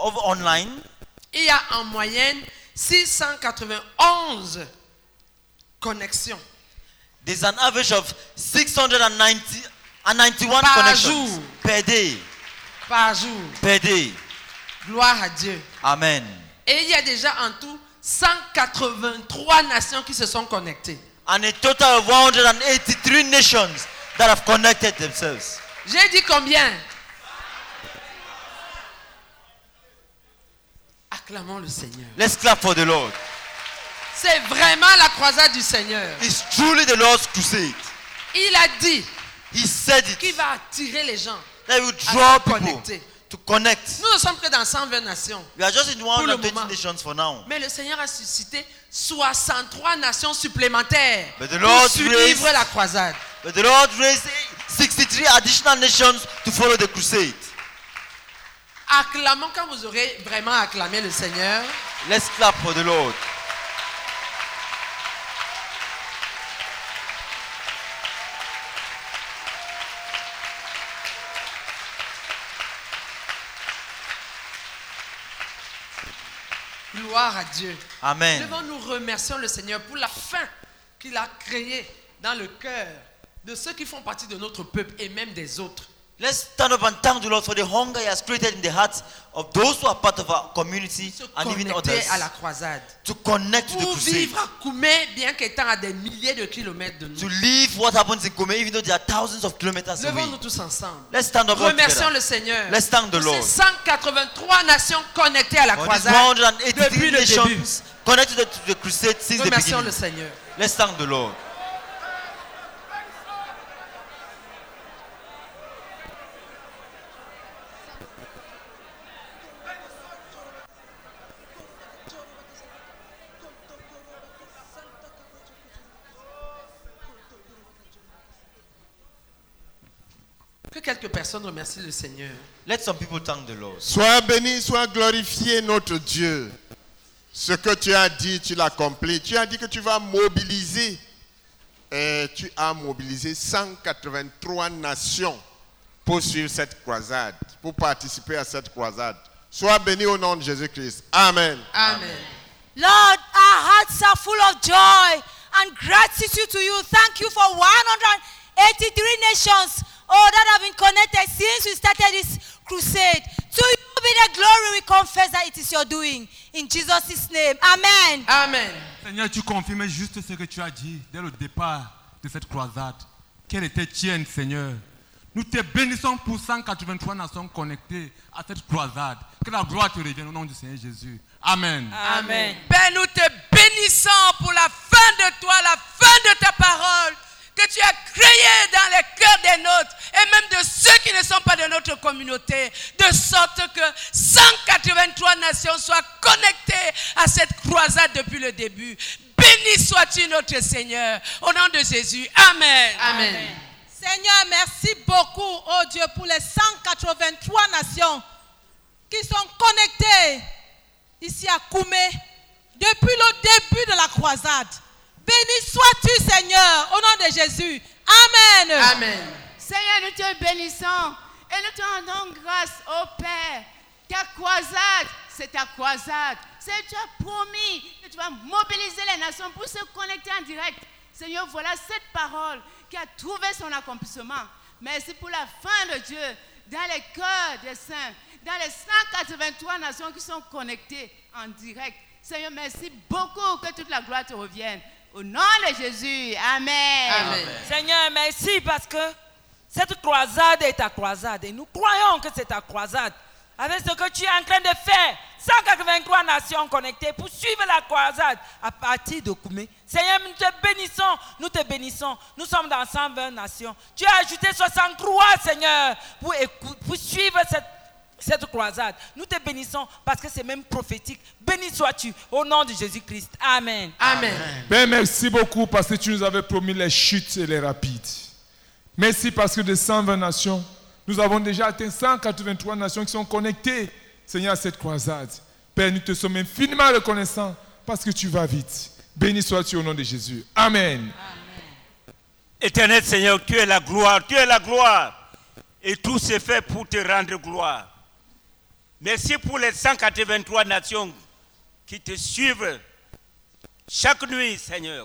online, il y a en moyenne 691 connexions. there's an average of 691 Par connections jour. per day. Par jour. Per day. Gloire à Dieu. Amen. Et il y a déjà en tout 183 nations qui se sont connectées. And a total of 183 nations that have connected themselves. J'ai dit combien? Acclamons le Seigneur. Let's clap for the Lord. C'est vraiment la croisade du Seigneur. It's truly the Lord's crusade. Il a dit He said it. qu'il va attirer les gens That will à draw se people connecter. to connect. Nous ne sommes que dans 120 nations. We are just in le 120 moment. nations for now. Mais le Seigneur a suscité 63 nations supplémentaires But the pour Lord suivre raised- la croisade. But the Lord raised 63 additional nations to follow the crusade. Acclamons quand vous aurez vraiment acclamé le Seigneur. Let's clap for the Lord. Gloire à Dieu. Amen. Devant-nous remercions le Seigneur pour la fin qu'il a créée dans le cœur de ceux qui font partie de notre peuple et même des autres. Let's stand up and thank the Lord for the hunger He has created in the hearts of those who are part of our community Se and even connecter others à la croisade. to connect to the Pour crusade. vivre à Koumé, bien qu'étant à des milliers de kilomètres de To nous. live what happens in Kome, even though they are thousands of kilometers away. Levons-nous tous ensemble. Let's stand up all Remercions together. le Seigneur. Let's thank the Pour Lord. ces 183 nations connectées à la For these croisade 183 depuis le début. nations connected to the crusade since the Remercions le beginning. Seigneur. Let's thank the Lord. Que quelques personnes remercient le Seigneur. Let some people thank the Lord. Sois béni, sois glorifié notre Dieu. Ce que tu as dit, tu l'accomplis. Tu as dit que tu vas mobiliser. Et tu as mobilisé 183 nations pour suivre cette croisade, pour participer à cette croisade. Sois béni au nom de Jésus-Christ. Amen. Amen. Lord, our hearts are full of joy and gratitude to you. Thank you for 183 nations, that have been connected since we started this crusade. To you be the glory. We confess that it is your doing. In Jesus' name. Amen. Amen. Seigneur, tu confirmes juste ce que tu as dit dès le départ de cette croisade. Qu'elle était tienne, Seigneur. Nous te bénissons pour 183 nations connectées à cette croisade. Que la gloire te revienne au nom du Seigneur Jésus. Amen. Amen. Père, nous te bénissons pour la fin de toi, la fin de ta parole que tu as créée dans les cœurs des nôtres et même de ceux qui ne sont pas de notre communauté, de sorte que 183 nations soient connectées à cette croisade depuis le début. Béni sois-tu notre Seigneur. Au nom de Jésus. Amen. Amen. Seigneur, merci beaucoup, oh Dieu, pour les 183 nations qui sont connectées ici à Koumé depuis le début de la croisade. Béni sois-tu, Seigneur, au nom de Jésus. Amen. Amen. Seigneur, nous te bénissons et nous te rendons grâce au Père. Ta croisade, c'est ta croisade. Seigneur, tu as promis que tu vas mobiliser les nations pour se connecter en direct. Seigneur, voilà cette parole qui a trouvé son accomplissement. Merci pour la fin de Dieu dans les cœurs des saints, dans les 183 nations qui sont connectées en direct. Seigneur, merci beaucoup, que toute la gloire te revienne. Au nom de Jésus, Amen. Amen. Seigneur, merci parce que cette croisade est ta croisade. Et nous croyons que c'est ta croisade. Avec ce que tu es en train de faire, 183 nations connectées pour suivre la croisade à partir de Koumé. Seigneur, nous te bénissons, nous te bénissons. Nous sommes dans 120 nations. Tu as ajouté 63, Seigneur, pour suivre cette croisade. Nous te bénissons parce que c'est même prophétique. Béni sois-tu au nom de Jésus-Christ. Amen. Amen. Père, merci beaucoup parce que tu nous avais promis les chutes et les rapides. Merci parce que de 120 nations, nous avons déjà atteint 183 nations qui sont connectées, Seigneur, à cette croisade. Père, nous te sommes infiniment reconnaissants parce que tu vas vite. Béni sois-tu au nom de Jésus. Amen. Éternel Seigneur, tu es la gloire, tu es la gloire. Et tout s'est fait pour te rendre gloire. Merci pour les 183 nations qui te suivent chaque nuit, Seigneur,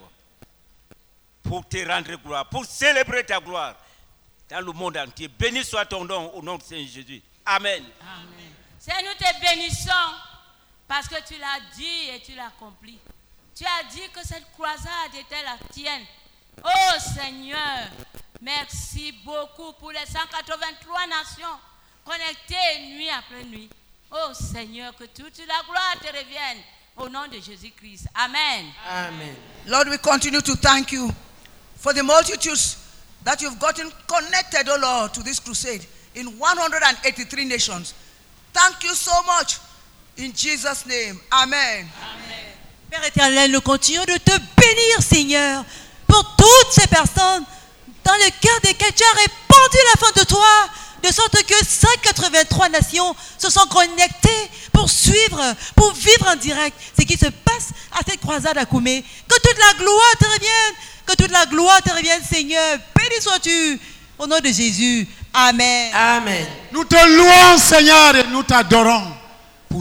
pour te rendre gloire, pour célébrer ta gloire dans le monde entier. Béni soit ton nom au nom de Saint Jésus. Amen. Amen. Seigneur, nous te bénissons parce que tu l'as dit et tu l'as accompli. Tu as dit que cette croisade était la tienne. Oh Seigneur, merci beaucoup pour les 183 nations connectées nuit après nuit. Oh Seigneur, que toute la gloire te revienne au nom de Jésus-Christ. Amen. Amen. Lord, we continue to thank you for the multitudes that you've gotten connected, oh Lord, to this crusade in 183 nations. Thank you so much. In Jesus' name. Amen. Amen. Père éternel, nous continuons de te bénir, Seigneur, pour toutes ces personnes dans le cœur desquelles tu as répandu la foi de toi, de sorte que 183 nations se sont connectées pour suivre, pour vivre en direct ce qui se passe à cette croisade à Koumé. Que toute la gloire te revienne, que toute la gloire te revienne, Seigneur. Béni sois-tu au nom de Jésus. Amen. Amen. Nous te louons, Seigneur, et nous t'adorons pour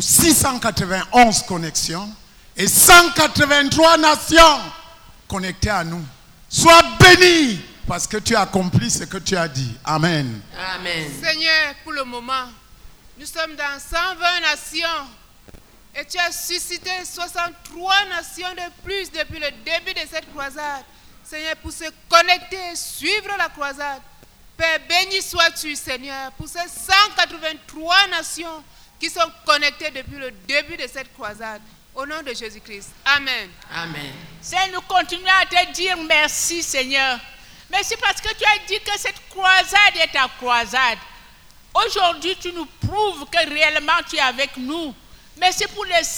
691 connexions et 183 nations connectées à nous. Sois béni parce que tu as accompli ce que tu as dit. Amen. Amen. Seigneur, pour le moment, nous sommes dans 120 nations et tu as suscité 63 nations de plus depuis le début de cette croisade. Seigneur, pour se connecter et suivre la croisade. Père, béni sois-tu, Seigneur, pour ces 183 nations qui sont connectées depuis le début de cette croisade. Au nom de Jésus-Christ. Amen. Amen. Seigneur, nous continuons à te dire merci, Seigneur. Merci parce que tu as dit que cette croisade est ta croisade. Aujourd'hui, tu nous prouves que réellement tu es avec nous. Merci pour les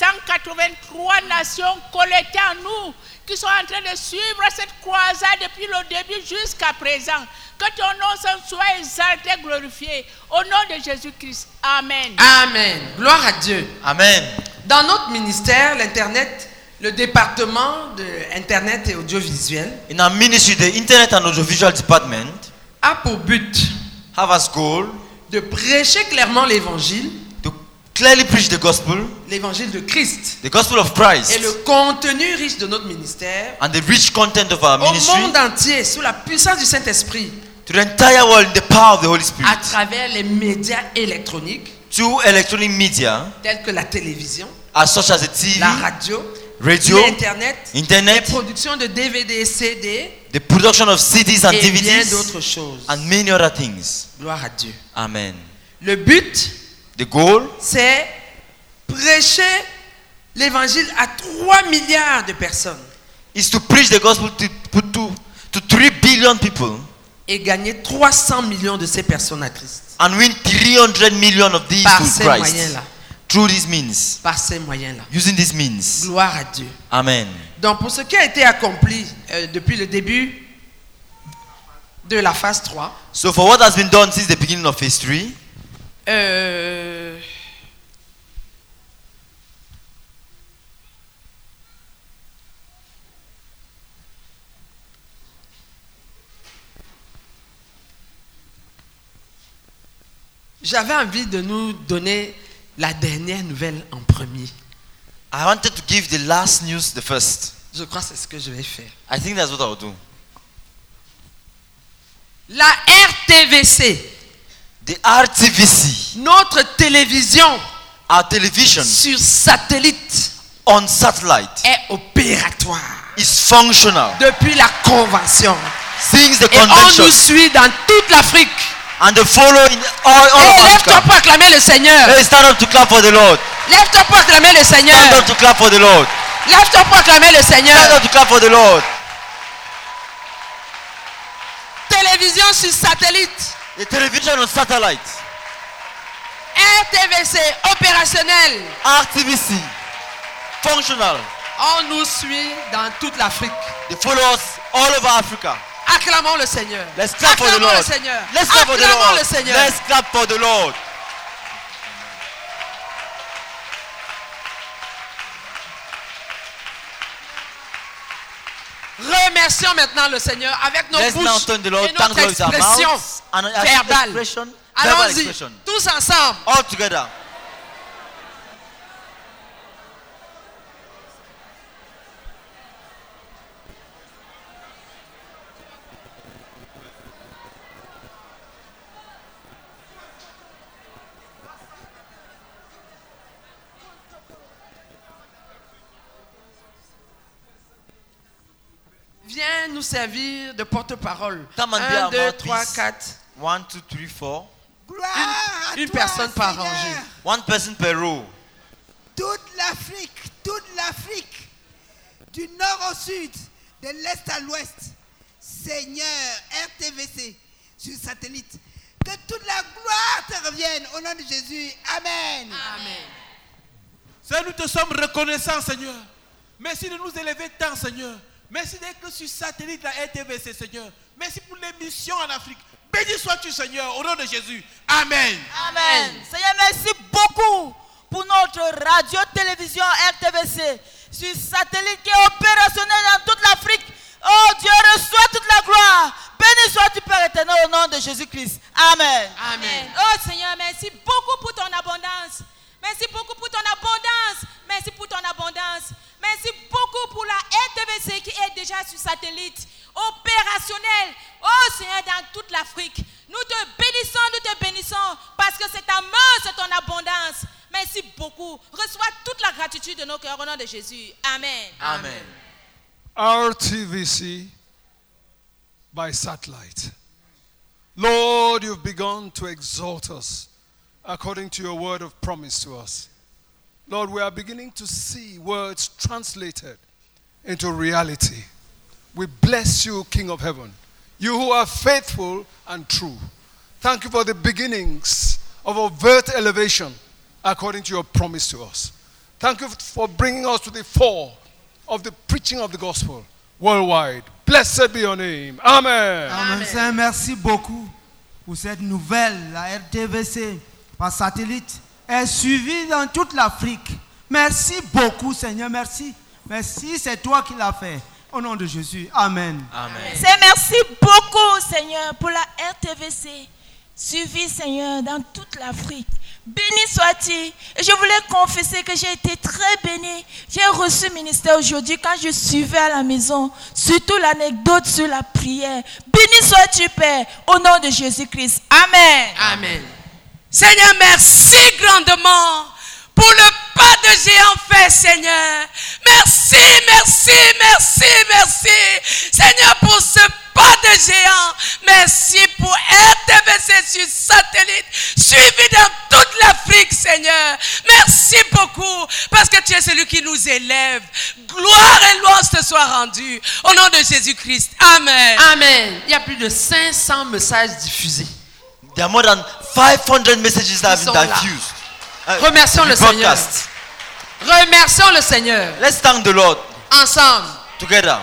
183 nations connectées à nous qui sont en train de suivre cette croisade depuis le début jusqu'à présent. Que ton nom soit exalté, glorifié. Au nom de Jésus-Christ. Amen. Amen. Gloire à Dieu. Amen. Dans notre ministère, l'Internet, le département de Internet et audiovisuel, in our ministry, the Internet and Audiovisual Department, a pour but have as goal de prêcher clairement l'évangile, to clearly preach the gospel, l'évangile de Christ, the gospel of Christ, et le contenu riche de notre ministère, and the rich content of our ministry, au monde entier, sous la puissance du Saint-Esprit, to the entire world, the power of the Holy Spirit, à travers les médias électroniques, through electronic media, tels que la télévision, such as the TV, la radio, Internet, les productions de DVD et CD, the production of CDs and et DVDs, bien d'autres choses. and many other things. Gloire à Dieu. Amen. Le but, the goal, c'est prêcher l'évangile à 3 milliards de personnes. Is to preach the gospel to 3 billion people. Et gagner 300 millions de ces personnes à Christ. And win 300 million of these par to ces Christ. moyens-là. Through these means. Par ces moyens-là. Using these means. Gloire à Dieu. Amen. Donc pour ce qui a été accompli depuis le début de la phase 3. So for what has been done since the beginning of phase 3. J'avais envie de nous donner la dernière nouvelle en premier. I wanted to give the last news the first. Je crois que c'est ce que je vais faire. I think that's what I'll do. La RTVC. The RTVC. Notre télévision. Our television. Sur satellite. On satellite. Est opératoire. Is functional. Depuis la convention. Since the convention. Et on nous suit dans toute l'Afrique. And the following all of Africa. Lève-toi pour acclamer le Seigneur. Let's stand up to clap for the Lord. Lève-toi pour acclamer le Seigneur. Stand up to clap for the Lord. Lève-toi pour acclamer le Seigneur. Stand up to clap for the Lord. Télévision sur satellite. The television on satellite. RTVC opérationnel. RTVC functional. On nous suit dans toute l'Afrique. They follow us all over Africa. Acclamons le Seigneur. Let's clap for the Lord. Let's clap for the Lord. Let's clap for the Lord. Remercions maintenant le Seigneur avec nos bouches et notre expression verbale. Allons-y, tous ensemble. All together. viens nous servir de porte-parole. Come and be 1, our 2, 3, mouthpiece. 4. 1, 2, 3, 4. Gloire à Une toi, personne par Seigneur. rangée. One person per row. Toute l'Afrique, du nord au sud, de l'est à l'ouest. Seigneur, RTVC, sur satellite. Que toute la gloire te revienne au nom de Jésus. Amen. Seigneur, nous te sommes reconnaissants, Seigneur. Merci de nous élever tant, Seigneur. Merci d'être sur satellite la RTVC, Seigneur. Merci pour les missions en Afrique. Béni sois-tu, Seigneur, au nom de Jésus. Amen. Amen. Seigneur, merci beaucoup pour notre radio-télévision RTVC sur satellite qui est opérationnelle dans toute l'Afrique. Oh Dieu, reçois toute la gloire. Béni sois-tu, Père éternel, au nom de Jésus-Christ. Amen. Amen. Oh Seigneur, merci beaucoup pour ton abondance. Merci beaucoup pour ton abondance. Merci pour ton abondance. Merci beaucoup pour la RTVC qui est déjà sur satellite, opérationnelle. Oh Seigneur, dans toute l'Afrique. Nous te bénissons parce que c'est ta main, c'est ton abondance. Merci beaucoup. Reçois toute la gratitude de nos cœurs au nom de Jésus. Amen. Amen. RTVC by satellite. Lord, you've begun to exalt us according to your word of promise to us. Lord, we are beginning to see words translated into reality. We bless you, King of Heaven, you who are faithful and true. Thank you for the beginnings of overt elevation according to your promise to us. Thank you for bringing us to the fore of the preaching of the gospel worldwide. Blessed be your name. Amen. Amen. Seigneur, merci beaucoup pour cette nouvelle. La RTVC par satellite est suivie dans toute l'Afrique. Merci beaucoup, Seigneur. Merci. Merci, c'est toi qui l'as fait. Au nom de Jésus. Amen. Amen. Seigneur, merci beaucoup, Seigneur, pour la RTVC, suivie, Seigneur, dans toute l'Afrique. Béni sois-tu. Et je voulais confesser que j'ai été très bénie. J'ai reçu ministère aujourd'hui quand je suivais à la maison, surtout l'anecdote sur la prière. Béni sois-tu, Père, au nom de Jésus-Christ. Amen. Amen. Seigneur, merci grandement pour le pas de géant fait, Seigneur. Merci, merci, merci, merci. Seigneur, pour ce pas de géant. Merci pour RTVC sur satellite, suivi dans toute l'Afrique, Seigneur. Merci beaucoup, parce que tu es celui qui nous élève. Gloire et louange te soient rendues. Au nom de Jésus-Christ. Amen. Amen. Il y a plus de 500 messages diffusés. There are more than 500 messages that have sont been là. diffused. Remercions le Seigneur. Broadcast. Remercions le Seigneur. Let's thank the Lord. Ensemble. Together.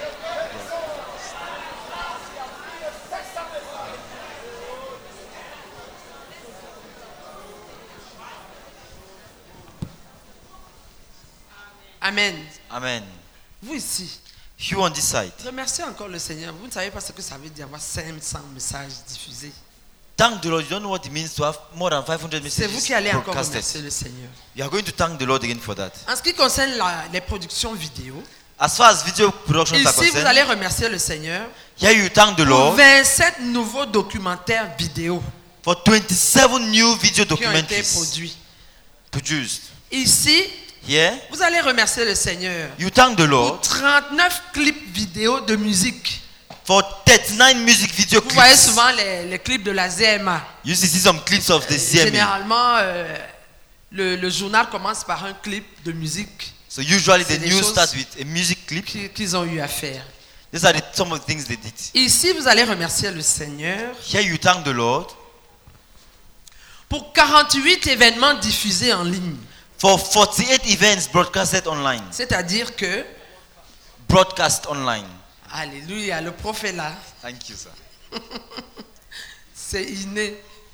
Amen. Amen. Vous ici. You on this side. Remerciez encore le Seigneur. Vous ne savez pas ce que ça veut dire avoir 500 messages diffusés. Thank the Lord. You don't know what it means to have more than 500 messages C'est vous qui allez encore broadcasted. remercier le Seigneur. You are going to thank the Lord again for that. En ce qui concerne les productions vidéo, As far as video productions are ici vous concerned, allez remercier le Seigneur here you thank the pour Lord 27 nouveaux documentaires vidéo for 27 new video qui ont été documentaries produits. produced. Ici, Here vous allez remercier le Seigneur you thank the pour Lord 39 clips vidéo de musique. for 39 music video Vous voyez clips. souvent les clips de la ZMA. You see some clips of the ZMA. Généralement, le journal commence par un clip de musique. So usually C'est the des news choses starts with a music clip. qu'ils ont eu à faire. These are some of the things they did. Ici, vous allez remercier le Seigneur Here you thank the Lord pour 48 événements diffusés en ligne. for 48 events broadcasted online. C'est-à-dire que, Broadcast online. alléluia, le prophète là, Thank you, sir. c'est inné.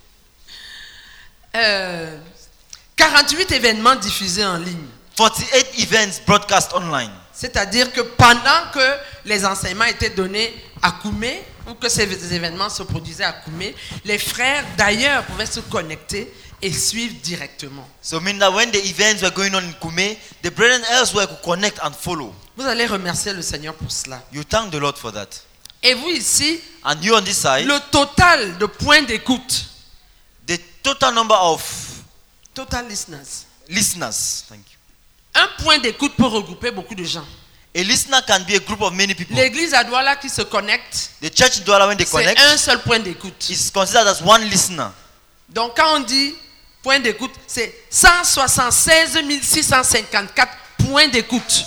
48 événements diffusés en ligne. 48 events broadcast online. C'est-à-dire que pendant que les enseignements étaient donnés à Koumé, ou que ces événements se produisaient à Koumé, les frères d'ailleurs pouvaient se connecter et suivre directement. So mean that when the events were going on in Kume, the brethren elsewhere could connect and follow. Vous allez remercier le Seigneur pour cela. You thank the Lord for that. Et vous ici, And you on this side, le total de points d'écoute, the total number of total listeners. listeners. Thank you. Un point d'écoute peut regrouper beaucoup de gens. A listener can be a group of many people. L'église à Douala qui se connecte, The church in Douala, when they c'est connect, un seul point d'écoute. is considered as one listener. Donc quand on dit point d'écoute, c'est 176 654 points d'écoute.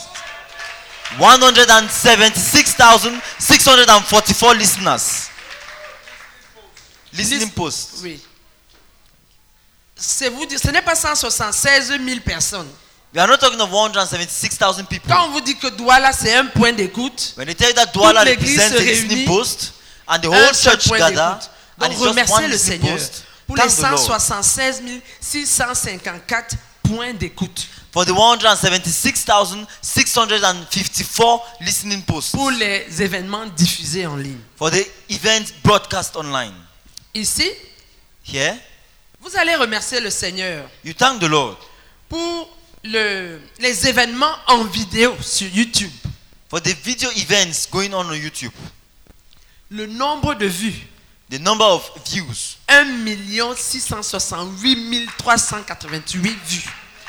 176,644 listeners. Listening posts. Oui. C'est vous dire, ce n'est pas 176 000 personnes. We are not talking of 176,000 people. Quand on vous dit que Douala c'est un point d'écoute, When they tell you that Douala toute l'église represents se a listening réunit, post and the un whole seul church point gather, d'écoute. and Donc it's just remerciez one le listening Seigneur post, pour les thank the Lord 176 654 points d'écoute. for the 176,654 listening posts, Pour les événements diffusés en ligne. for the events broadcast online. Ici, Here, vous allez remercier le Seigneur you thank the Lord pour les événements en vidéo sur YouTube. for the video events going on YouTube. Le nombre de vues. The number of views. 1 668 388 vues.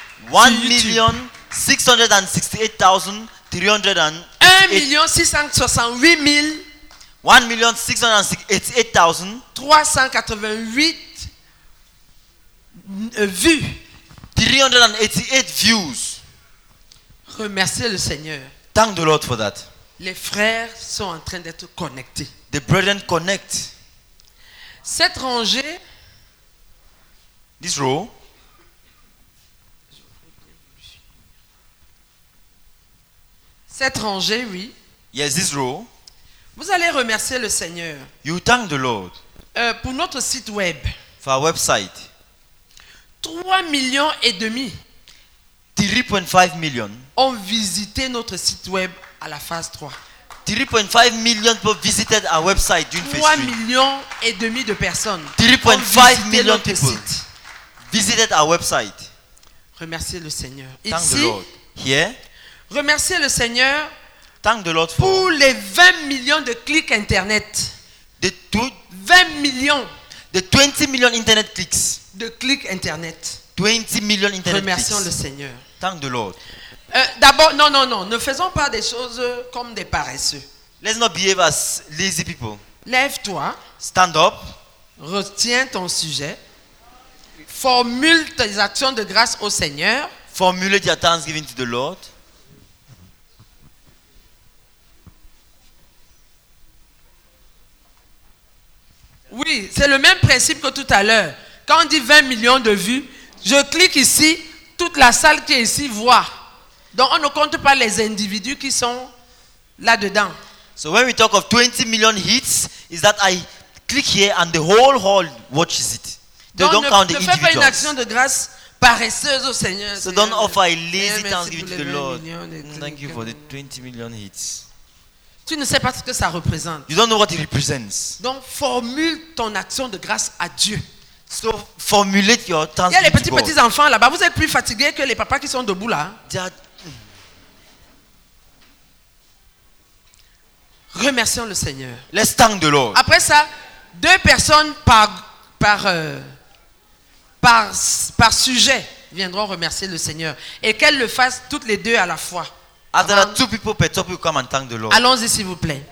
1,668,300. 1 668 1,668,388 vues. 388 views. Remerciez le Seigneur. Thank the Lord for that. Les frères sont en train d'être connectés. The brethren connect. Cette rangée, This row, oui. yes, this row, Vous allez remercier le Seigneur you thank the Lord pour notre site web. for our website. 3,5 millions 3.5 million. ont visité notre site web à la phase 3. 3.5 million people visited our website during phase 3,5 3. millions de personnes 3.5 ont visité million notre people site. visited our website. Remerciez le Seigneur. Thank the Ici, Lord. Here, remerciez le Seigneur thank the Lord for pour les 20 millions de clics internet. the 20 millions the 20 million internet clicks. de clics internet. 20 million internet Remercions clicks. le Seigneur. Thank the Lord. D'abord, non, ne faisons pas des choses comme des paresseux. Let's not behave as lazy people. Lève-toi, Stand up, retiens ton sujet, formule tes actions de grâce au Seigneur. formulate your thanksgiving to the Lord. Oui, c'est le même principe que tout à l'heure. Quand on dit 20 millions de vues, je clique ici, toute la salle qui est ici voit. Donc on ne compte pas les individus qui sont là-dedans. So when we talk of 20 million hits, is that I click here and the whole hall watches it. They Donc don't count the ne fais pas une action individuals. de grâce paresseuse au Seigneur. So Seigneur. don't offer a lazy Merci thanksgiving pour to les the 20 Lord. millions de Thank you clics. for the 20 million hits. Tu ne sais pas ce que ça représente. You don't know what it represents. Donc formule ton action de grâce à Dieu. So formulate your Il y a les thanksgiving to God. petits enfants là-bas. Vous êtes plus fatigués que les papas qui sont debout là. Remercions le Seigneur. Let's thank the Lord. Après ça, 2 personnes par sujet viendront remercier le Seigneur. Et qu'elles le fassent toutes les 2 à la fois. After that, 2 people per topic will come and thank the Lord. Allons-y s'il vous plaît.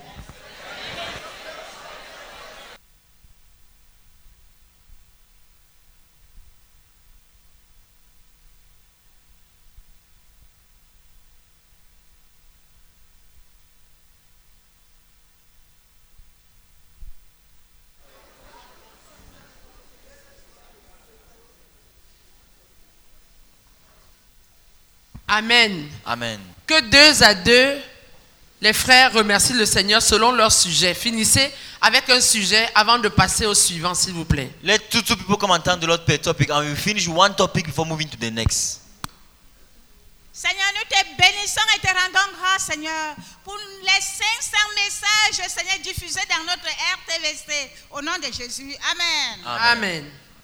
Amen. Amen. Que 2 à 2, les frères remercient le Seigneur selon leur sujet. Finissez avec un sujet avant de passer au suivant, s'il vous plaît. Let two people come and thank the Lord per topic, and we will finish one topic before moving to the next. Seigneur, nous te bénissons et te rendons grâce, Seigneur, pour les 500 messages, Seigneur, diffusés dans notre RTVC. Au nom de Jésus. Amen. Amen.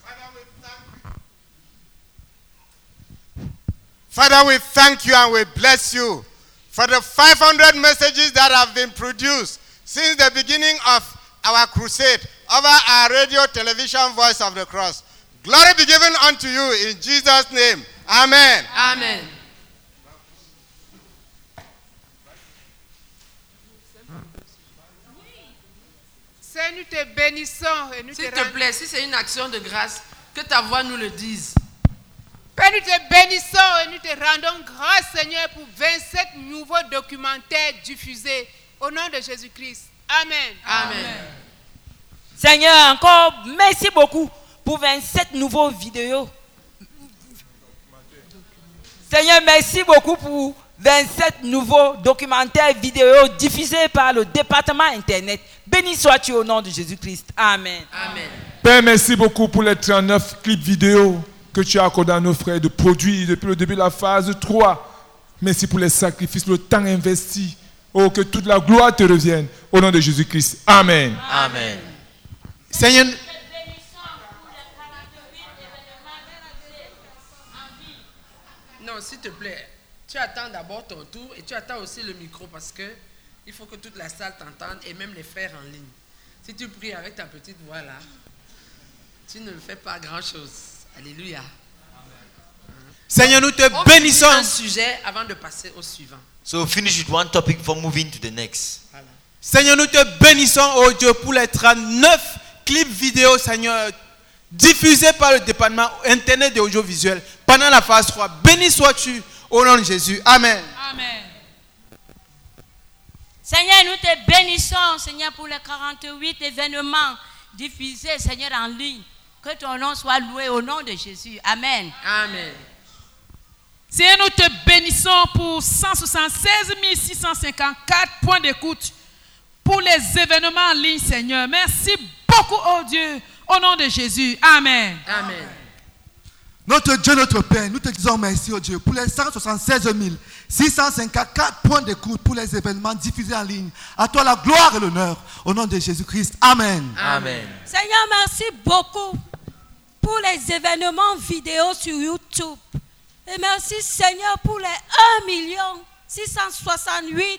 Father, we thank you and we bless you for the 500 messages that have been produced since the beginning of our crusade over our radio, television, Voice of the Cross. Glory be given unto you in Jesus' name. Amen. Amen. Seigneur, nous te bénissons et nous S'il te te plaît, si c'est une action de grâce, que ta voix nous le dise. Père, nous te bénissons et nous te rendons grâce, Seigneur, pour 27 nouveaux documentaires diffusés au nom de Jésus-Christ. Amen. Amen. Seigneur, encore merci beaucoup pour 27 nouveaux vidéos. Seigneur, merci beaucoup pour 27 nouveaux documentaires vidéos diffusés par le département Internet. Béni sois-tu au nom de Jésus-Christ. Amen. Amen. Père, merci beaucoup pour les 39 clips vidéo que tu as accordé à nos frères de produire depuis le début de la phase 3. Merci pour les sacrifices, le temps investi. Oh, que toute la gloire te revienne au nom de Jésus-Christ. Amen. Amen. Seigneur, Non, s'il te plaît, tu attends d'abord ton tour et tu attends aussi le micro parce que il faut que toute la salle t'entende et même les frères en ligne. Si tu pries avec ta petite voix là, tu ne fais pas grand-chose. Alléluia. Seigneur, nous te On bénissons. finit un sujet avant de passer au suivant. So finish with one topic before moving to the next. Seigneur, nous te bénissons, oh Dieu, pour les 39 clips vidéo, Seigneur, diffusés par le département Internet et audiovisuel pendant la phase 3. Béni sois-tu au nom de Jésus. Amen. Amen. Seigneur, nous te bénissons, Seigneur, pour les 48 événements diffusés, Seigneur, en ligne. Que ton nom soit loué au nom de Jésus. Amen. Amen. Seigneur, nous te bénissons pour 176 654 points d'écoute pour les événements en ligne, Seigneur. Merci beaucoup, oh Dieu, au nom de Jésus. Amen. Amen. Notre Dieu, notre Père, nous te disons merci, oh Dieu, pour les 176 654 points d'écoute pour les événements diffusés en ligne. À toi la gloire et l'honneur, au nom de Jésus-Christ. Amen. Amen. Seigneur, merci beaucoup pour les événements vidéo sur YouTube. Et merci, Seigneur, pour les 1 668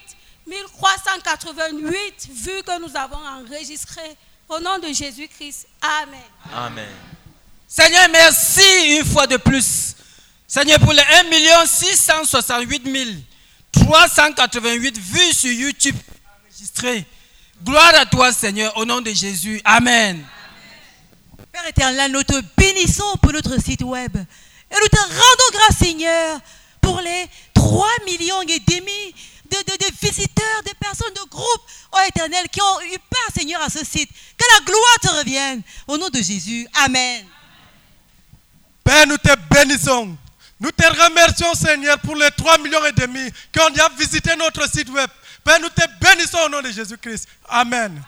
388 vues que nous avons enregistrées. Au nom de Jésus-Christ. Amen. Amen. Seigneur, merci une fois de plus. Seigneur, pour les 1 668 388 vues sur YouTube enregistrées. Gloire à toi, Seigneur, au nom de Jésus. Amen. Père éternel, nous te bénissons pour notre site web. Et nous te rendons grâce, Seigneur, pour les 3,5 millions de visiteurs, de personnes, de groupes, oh éternel, qui ont eu part, Seigneur, à ce site. Que la gloire te revienne. Au nom de Jésus. Amen. Père, nous te bénissons. Nous te remercions, Seigneur, pour les 3,5 millions qui ont déjà visité notre site web. Père, nous te bénissons au nom de Jésus-Christ. Amen.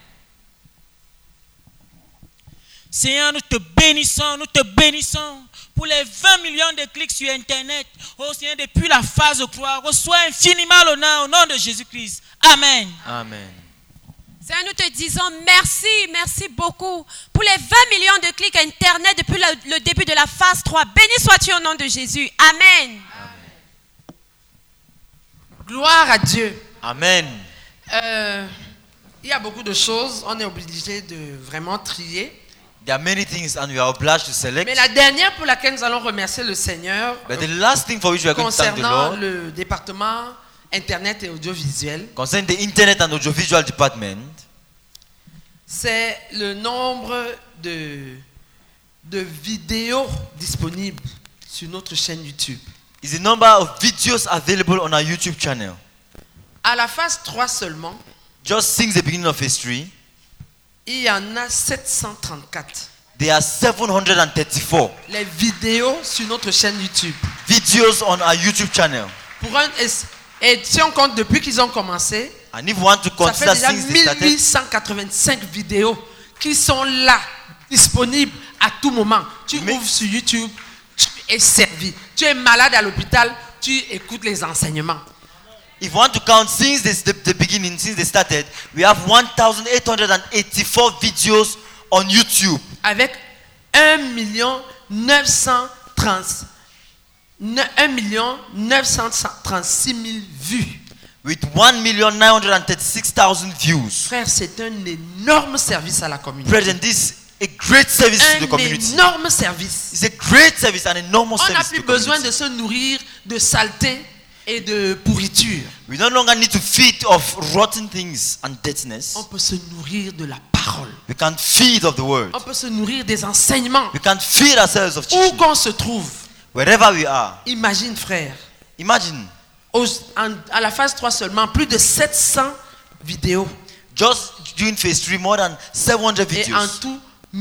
Seigneur, nous te bénissons pour les 20 millions de clics sur Internet. Oh Seigneur, depuis la phase de croix, reçois infiniment l'honneur au nom de Jésus-Christ. Amen. Amen. Seigneur, nous te disons merci beaucoup pour les 20 millions de clics Internet depuis le début de la phase 3. Béni sois-tu au nom de Jésus. Amen. Gloire à Dieu. Amen. Il y a beaucoup de choses, on est obligé de vraiment trier. There are many things and we are obliged to select. Mais la dernière pour laquelle nous allons remercier le Seigneur, But the last thing for which we are going to thank the concernant Lord, le département Internet et audiovisuel, concerning the Internet and Audiovisual Department, c'est le nombre de vidéos disponibles sur notre chaîne YouTube. is the number of videos available on our YouTube channel. À la phase 3 seulement, Just since the beginning of history, il y en a 734. there are 734 Les vidéos sur notre chaîne YouTube. videos on our YouTube channel. Et si on compte depuis qu'ils ont commencé, And if you want to ça fait consider déjà since they started, 1885 vidéos qui sont là, disponibles à tout moment. Tu ouvres sur YouTube, tu es servi. Tu es malade à l'hôpital, tu écoutes les enseignements. if you want to count since the beginning, since they started, we have 1,884 videos on YouTube. Avec 1 936 000 vues. With 1,936,000 views. Frère, c'est un énorme service à la communauté. Brethren, this is a great service to the community. Un énorme service. It's a great service, an enormous On n'a service plus to the besoin community. de se nourrir de saleté et de pourriture. We no longer need to feed off rotten things and dirtiness. On peut se nourrir de la parole parole. We can feed of the word. On peut se nourrir des enseignements. We can feed ourselves of Où teaching. qu'on se trouve. Wherever we are. Imagine, frère. Imagine. À la phase 3 seulement, plus de 700 vidéos. Just during phase 3, more than 700 videos. Et en tout,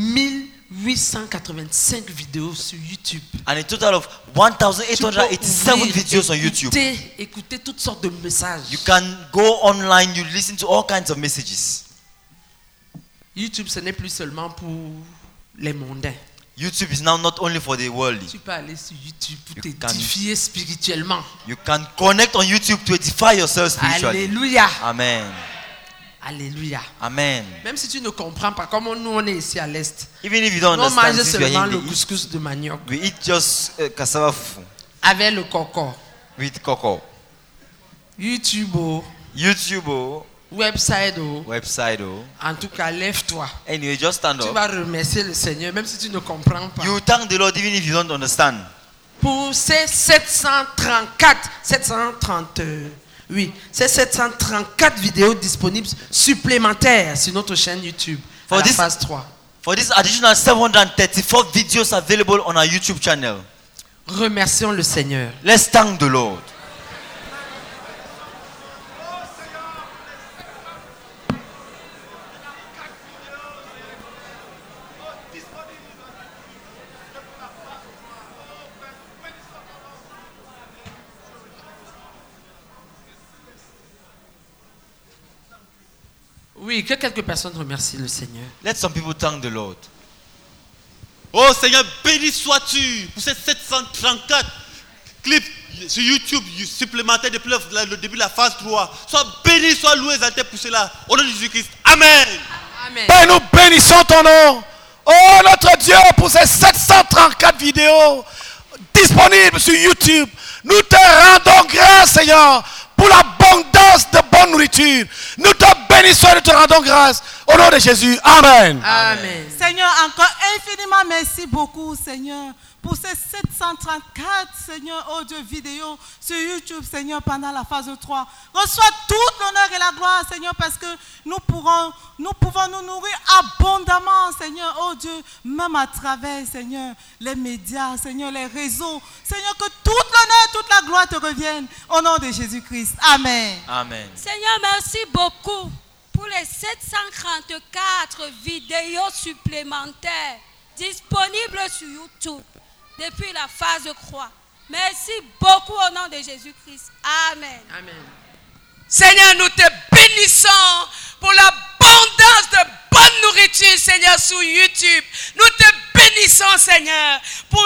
1885 vidéos sur YouTube. And a total of 1887 videos on YouTube. Écouter toutes sortes de messages. You can go online, you listen to all kinds of messages. YouTube, ce n'est plus seulement pour les mondains. YouTube is now not only for the worldly. Tu peux aller sur YouTube pour t'édifier spirituellement. You can connect on YouTube to edify yourself spiritually. Alléluia. Amen. Alléluia. Amen. Même si tu ne comprends pas, comme nous on est ici à l'Est. Even if you don't on understand, mange since we are seulement here, le couscous de manioc. We eat just cassava fufu. Avec le coco. With coco. YouTube. Website. En tout cas, lève-toi. Anyway, just stand up. Tu vas remercier le Seigneur même si tu ne comprends pas. You thank the Lord even if you don't understand. Pour ces 734 vidéos disponibles supplémentaires sur notre chaîne YouTube. For à this, la phase 3. For this additional 734 videos available on our YouTube channel. Remercions le Seigneur. Let's thank the Lord. Oui, que quelques personnes remercient le Seigneur. Let some people thank the Lord. Oh Seigneur, béni sois-tu pour ces 734 clips sur YouTube supplémentaires depuis le début de la phase 3. Sois béni, sois loué, exalté pour cela. Au nom de Jésus-Christ. Amen. Amen. Père, nous bénissons ton nom. Oh notre Dieu, pour ces 734 vidéos disponibles sur YouTube. Nous te rendons grâce, Seigneur, pour l'abondance de bonne nourriture. Nous te bénissons et nous te rendons grâce. Au nom de Jésus. Amen. Amen. Seigneur, encore infiniment merci beaucoup, Seigneur, pour ces 734, Seigneur, audio vidéos sur YouTube, Seigneur, pendant la phase 3. Reçois toute l'honneur et la gloire, Seigneur, parce que nous pouvons nous nourrir abondamment, Seigneur, oh Dieu, même à travers, Seigneur, les médias, Seigneur, les réseaux. Seigneur, que toute l'honneur, toute la gloire te reviennent au nom de Jésus-Christ. Amen. Amen. Seigneur, merci beaucoup pour les 734 vidéos supplémentaires disponibles sur YouTube depuis la phase de croix. Merci beaucoup au nom de Jésus-Christ. Amen. Amen. Seigneur, nous te bénissons pour l'abondance de bonne nourriture, Seigneur, sur YouTube. Nous te bénissons, Seigneur, pour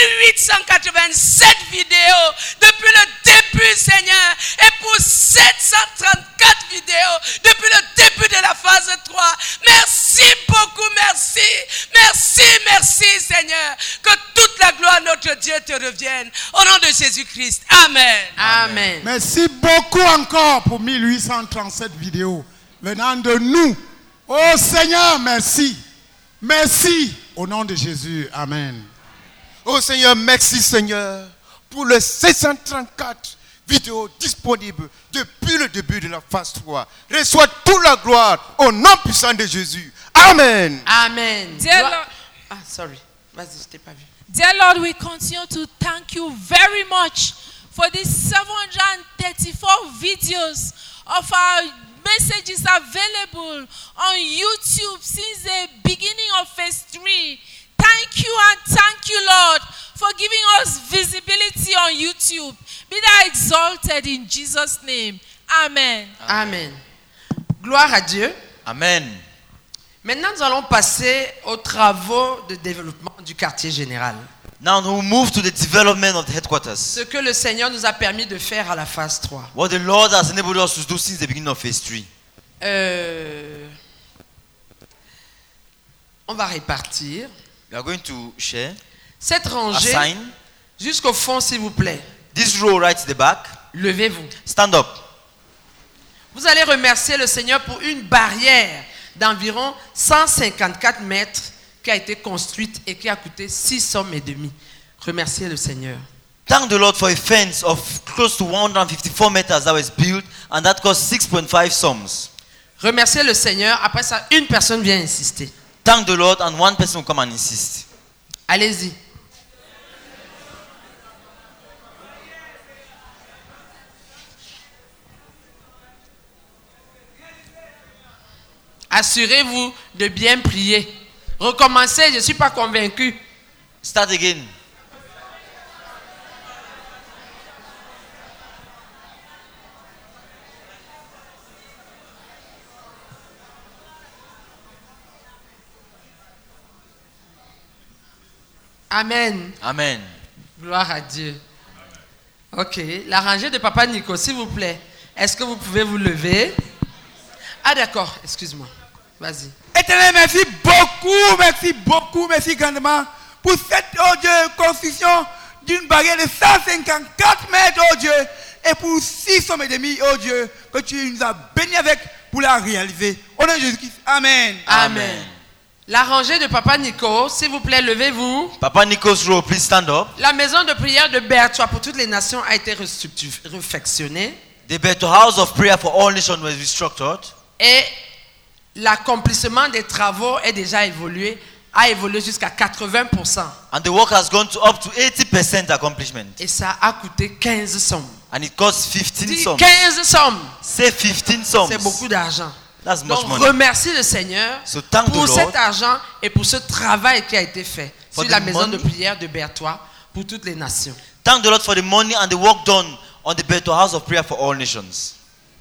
1887 vidéos depuis le début, Seigneur, et pour 734 vidéos depuis le début de la phase 3. Merci beaucoup, merci, merci, merci, Seigneur. Que toute la gloire à notre Dieu te revienne. Au nom de Jésus-Christ. Amen. Amen. Merci beaucoup encore pour 1837 vidéos venant de nous. Oh Seigneur, merci. Merci au nom de Jésus. Amen. Oh Seigneur, merci Seigneur pour les 734 vidéos disponibles depuis le début de la phase 3. Reçois toute la gloire au nom puissant de Jésus. Amen. Amen. Dear Lord, sorry. Vas-y, je t'ai pas vu. Dear Lord, we continue to thank you very much for these 734 videos of our messages available on YouTube since the beginning of phase 3. Thank you and thank you, Lord, for giving us visibility on YouTube. Be thou exalted in Jesus' name. Amen. Amen. Gloire à Dieu. Amen. Maintenant, nous allons passer aux travaux de développement du quartier général. Now we move to the development of the headquarters. Ce que le Seigneur nous a permis de faire à la phase 3. What the Lord has enabled us to do since the beginning of phase 3. On va répartir. We are going to share. Cette rangée, jusqu'au fond, s'il vous plaît. This row right at the back. Levez-vous. Stand up. Vous allez remercier le Seigneur pour une barrière d'environ 154 mètres qui a été construite et qui a coûté 6 sommes et demie. Remerciez le Seigneur. Thank the Lord for a fence of close to 154 meters that was built and that cost 6.5 sums. Remerciez le Seigneur. Après ça, une personne vient insister. Thank the Lord and one person will come and insist. Allez-y. Assurez-vous de bien prier. Recommencez, je ne suis pas convaincu. Start again. Amen. Amen. Gloire à Dieu. Ok, la rangée de Papa Nico, s'il vous plaît. Est-ce que vous pouvez vous lever? Ah d'accord, excuse-moi. Vas-y. Éternel, merci beaucoup, grandement pour cette, oh Dieu, construction d'une barrière de 154 mètres, oh Dieu, et pour 6 hommes et demi, oh Dieu, que tu nous as bénis avec pour la réaliser. Au nom de Jésus-Christ, Amen. Amen. La rangée de Papa Nico, s'il vous plaît, levez-vous. Papa Nico's row, please stand up. La maison de prière de Bertois pour toutes les nations a été réfectionnée. The Bethel House of Prayer for All Nations was restructured. Et l'accomplissement des travaux a évolué jusqu'à 80%. And the work has gone to up to 80% accomplishment. Et ça a coûté 15 sommes. And it cost 15 sommes. 15 sommes. C'est 15 sommes. C'est beaucoup d'argent. That's much Donc money. remercie le Seigneur pour cet argent et pour ce travail qui a été fait sur la maison de prière de Bertois pour toutes les nations. Thank the Lord for the money and the work done on the Bethel House of Prayer for All Nations.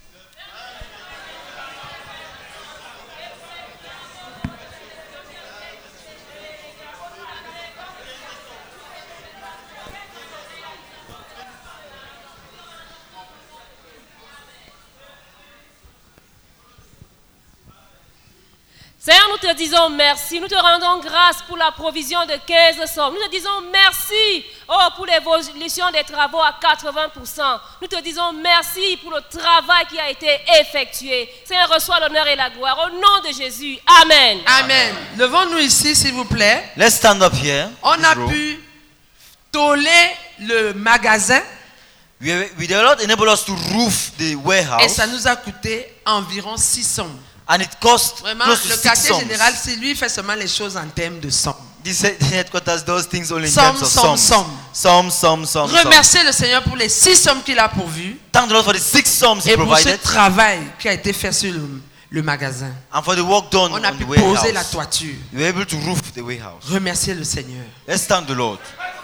Seigneur, nous te disons merci, nous te rendons grâce pour la provision de 15 sommes. Nous te disons merci pour l'évolution des travaux à 80%. Nous te disons merci pour le travail qui a été effectué. Seigneur, reçois l'honneur et la gloire. Au nom de Jésus, Amen. Amen. Levons-nous ici, s'il vous plaît. Let's stand up here. On a pu toller le magasin. The Lord enabled us to roof the warehouse. Et ça nous a coûté environ 6 sommes. And it cost vraiment, close to le 6 quartier sommes. général, c'est lui fait seulement les choses en termes de sommes. The headquarters does things only in terms of sums. Remerciez le Seigneur pour les 6 sommes qu'il a pourvues. Thank the Lord for the 6 sums he et pour provided. ce travail qui a été fait sur le magasin. And for the work done on a on pu the warehouse. poser la toiture. We were able to roof the warehouse. Remerciez le Seigneur. Let's thank the Lord.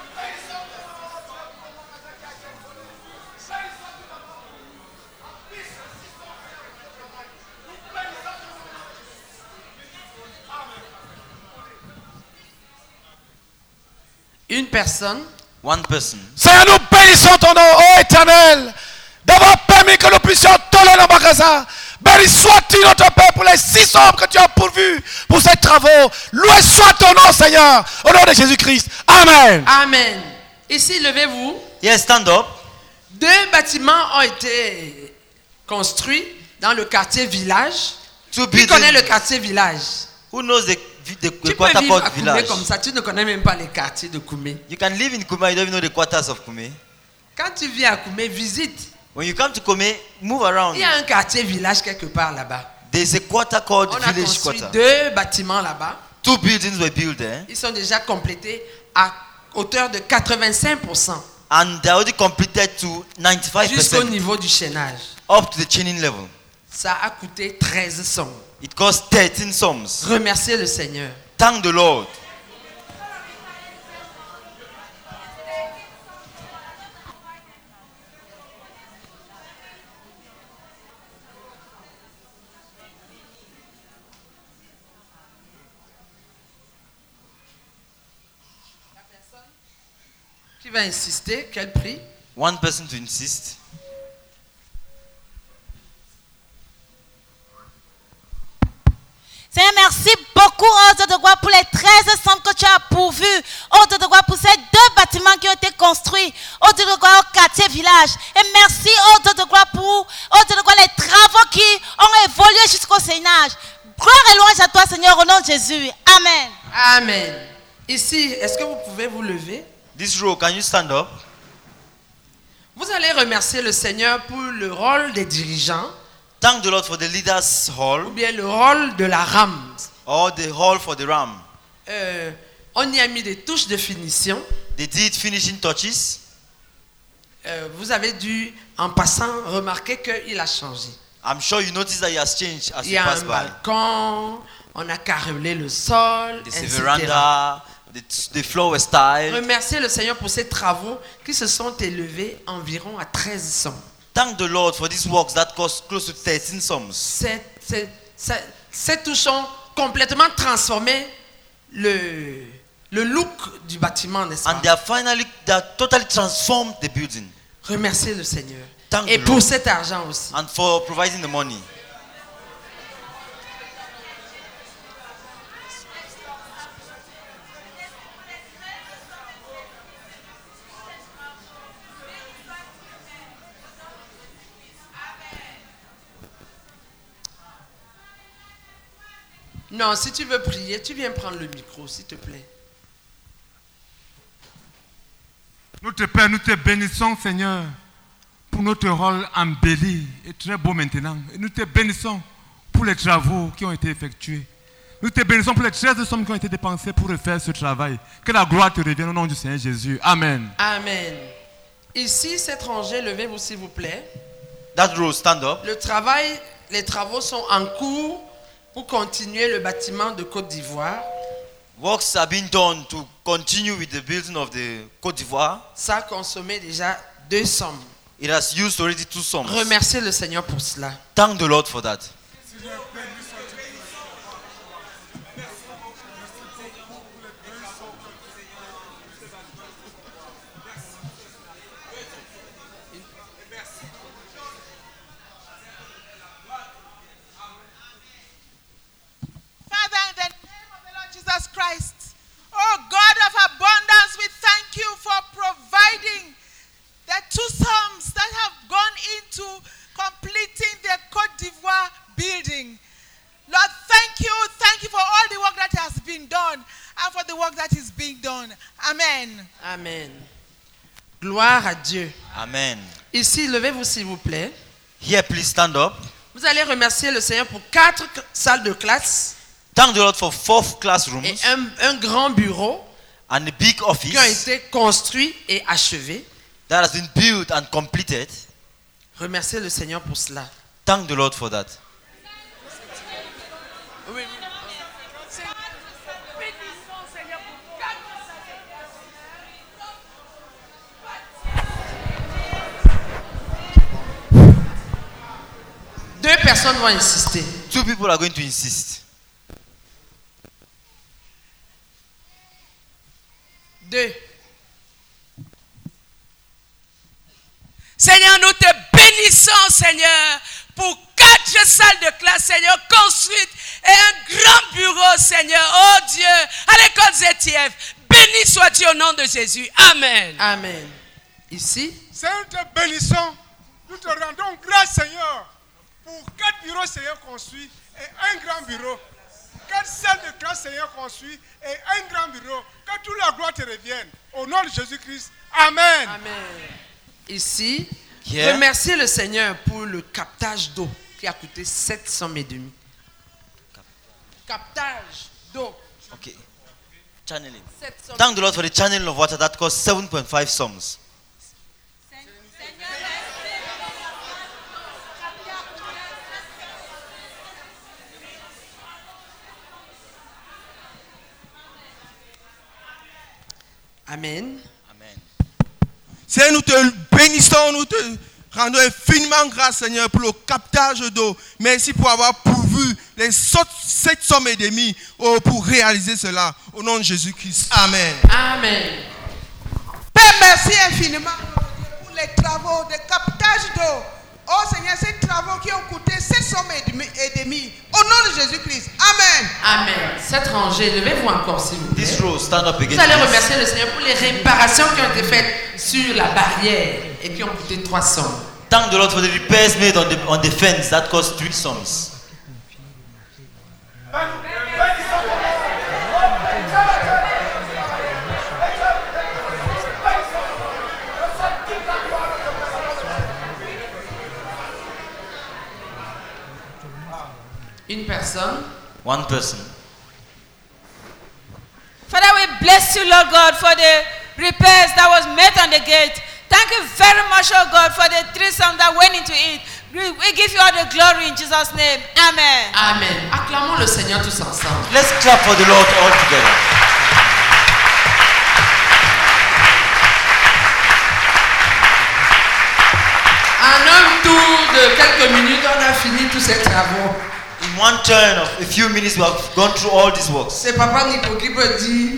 Une personne. One person. Seigneur, nous bénissons ton nom, ô Éternel, d'avoir permis que nous puissions toller le magasin. Béni soit-tu notre Père pour les 6 hommes que tu as pourvus pour ces travaux. Loué soit ton nom, Seigneur, au nom de Jésus-Christ. Amen. Amen. Ici, levez-vous. Yes, stand up. 2 bâtiments ont été construits dans le quartier village. Qui connaît le quartier village? Who knows the tu peux vivre à Koumé comme ça, tu ne connais même pas les quartiers de Koumé. You can live in Koumé, you don't even know the quarters of Koumé. Quand tu viens à Koumé, visite. When you come to Koumé, move around. Il y a un quartier village quelque part là-bas. There's a quarter called On a village construit quarter. 2 bâtiments là-bas. 2 buildings were built there. Ils sont déjà complétés à hauteur de 85%. And they are already completed to 95%. Jusqu'au niveau du chaînage. Up to the chaining level. Ça a coûté 13 sommes. It cost 13 sums. Remerciez le Seigneur. Thank the Lord. Qui va insister? Quel prix? One person to insist. Seigneur, merci beaucoup, oh Dieu de gloire, pour les 13 sommes que tu as pourvues. Oh Dieu de gloire, pour ces 2 bâtiments qui ont été construits. Oh Dieu de gloire, au quartier village. Et merci, oh Dieu de gloire, pour Dieu de gloire, les travaux qui ont évolué jusqu'au Seigneur. Gloire et louange à toi, Seigneur, au nom de Jésus. Amen. Amen. Ici, est-ce que vous pouvez vous lever? This row, can you stand up? Vous allez remercier le Seigneur pour le rôle des dirigeants. Thank the Lord for the leaders' hall. Ou bien le hall de la rame. Or the hall for the ram. On y a mis des touches de finition. They did finishing touches. Vous avez dû, en passant, remarquer qu'il a changé. I'm sure you notice that he has changed as Il you y a pass un by. balcon, on a carrelé le sol, There's a etc. veranda, the floor was tiled. Remerciez le Seigneur pour ces travaux qui se sont élevés environ à 13 sommes. Thank the Lord for these works that cost close to 13 sums. Ces touches ont complètement transformé le look du bâtiment, n'est-ce pas? And they have totally transformed the building. Remerciez le Seigneur. Thank Et the pour Lord. cet argent aussi. And for providing the money. Non, si tu veux prier, tu viens prendre le micro, s'il te plaît. Notre Père, nous te bénissons, Seigneur, pour notre rôle embelli et très beau maintenant. Et nous te bénissons pour les travaux qui ont été effectués. Nous te bénissons pour les 13 sommes qui ont été dépensées pour refaire ce travail. Que la gloire te revienne au nom du Seigneur Jésus. Amen. Amen. Ici, cet rangé, levez-vous s'il vous plaît. That row, stand up. Les travaux sont en cours pour continuer le bâtiment de Côte d'Ivoire. Works are being done to continue with the building of the Côte d'Ivoire. Ça a consommé déjà 2 sommes. It has used already 2 sums. Remerciez le Seigneur pour cela. Thank the Lord for that. Father, in the name of the Lord Jesus Christ, oh God of abundance, we thank you for providing the 2 sums that have gone into completing the Côte d'Ivoire building. Lord, thank you for all the work that has been done and for the work that is being done. Amen. Amen. Gloire à Dieu. Amen. Ici, levez-vous s'il vous plaît. Here, please stand up. Vous allez remercier le Seigneur pour 4 salles de classe. Thank the Lord for 4 classrooms. Et un grand bureau. And a big office. Qui ont été construits et achevés. That has been built and completed. Remerciez le Seigneur pour cela. Thank the Lord for that. Deux personnes vont insister. 2 people are going to insist. 2. Seigneur, nous te bénissons, Seigneur, pour 4 salles de classe, Seigneur, construites et un grand bureau, Seigneur, oh Dieu, à l'école ZTF. Béni sois-tu au nom de Jésus. Amen. Amen. Ici. Seigneur, nous te bénissons. Nous te rendons grâce, Seigneur, pour 4 bureaux, Seigneur, construits et un grand bureau. 4 salles de classe, Seigneur, construites et un grand bureau. Que toute la gloire te revienne. Au nom de Jésus-Christ. Amen. Amen. Ici, Here. remerciez le Seigneur pour le captage d'eau qui a coûté 750 000. Captage d'eau. Okay. Channeling. 700. Thank the Lord for the channeling of water that cost 7.5 sums. Amen. Seigneur, nous te bénissons, nous te rendons infiniment grâce, Seigneur, pour le captage d'eau. Merci pour avoir pourvu les 7 sommes et demie pour réaliser cela. Au nom de Jésus-Christ. Amen. Amen. Père, merci infiniment pour les travaux de captage d'eau. Oh Seigneur, ces travaux qui ont coûté 7 sommes et demie. Au nom de Jésus-Christ. Amen. Amen. Cette rangée, levez-vous encore s'il vous plaît. This row, stand up again. Vous allez please. remercier le Seigneur pour les réparations qui ont été faites sur la barrière et qui ont coûté 300. Thank the Lord for the repairs made on the fence that cost 3 sums. Une personne. One person. Father, we bless you, Lord God, for the repairs that was made on the gate. Thank you very much, oh God, for the threesome that went into it. We give you all the glory in Jesus' name. Amen. Amen. Acclamons le Seigneur tous ensemble. Let's clap for the Lord all together. En un tour de quelques minutes, on a fini tous ces travaux. In one turn of a few minutes, we have gone through all these works. C'est Papa Nico qui peut dire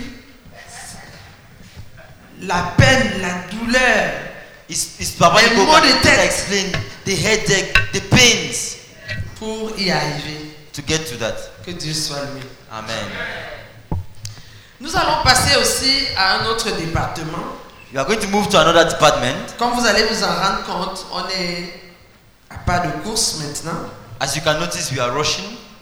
la peine, la douleur. It's Papa Nico qui explain the headache, the pains. Pour y arriver. To get to that. Que Dieu soit loué. Amen. Nous allons passer aussi à un autre département. We are going to move to another department. Comme vous allez vous en rendre compte, on est à pas de course maintenant. As you can notice, we are rushing.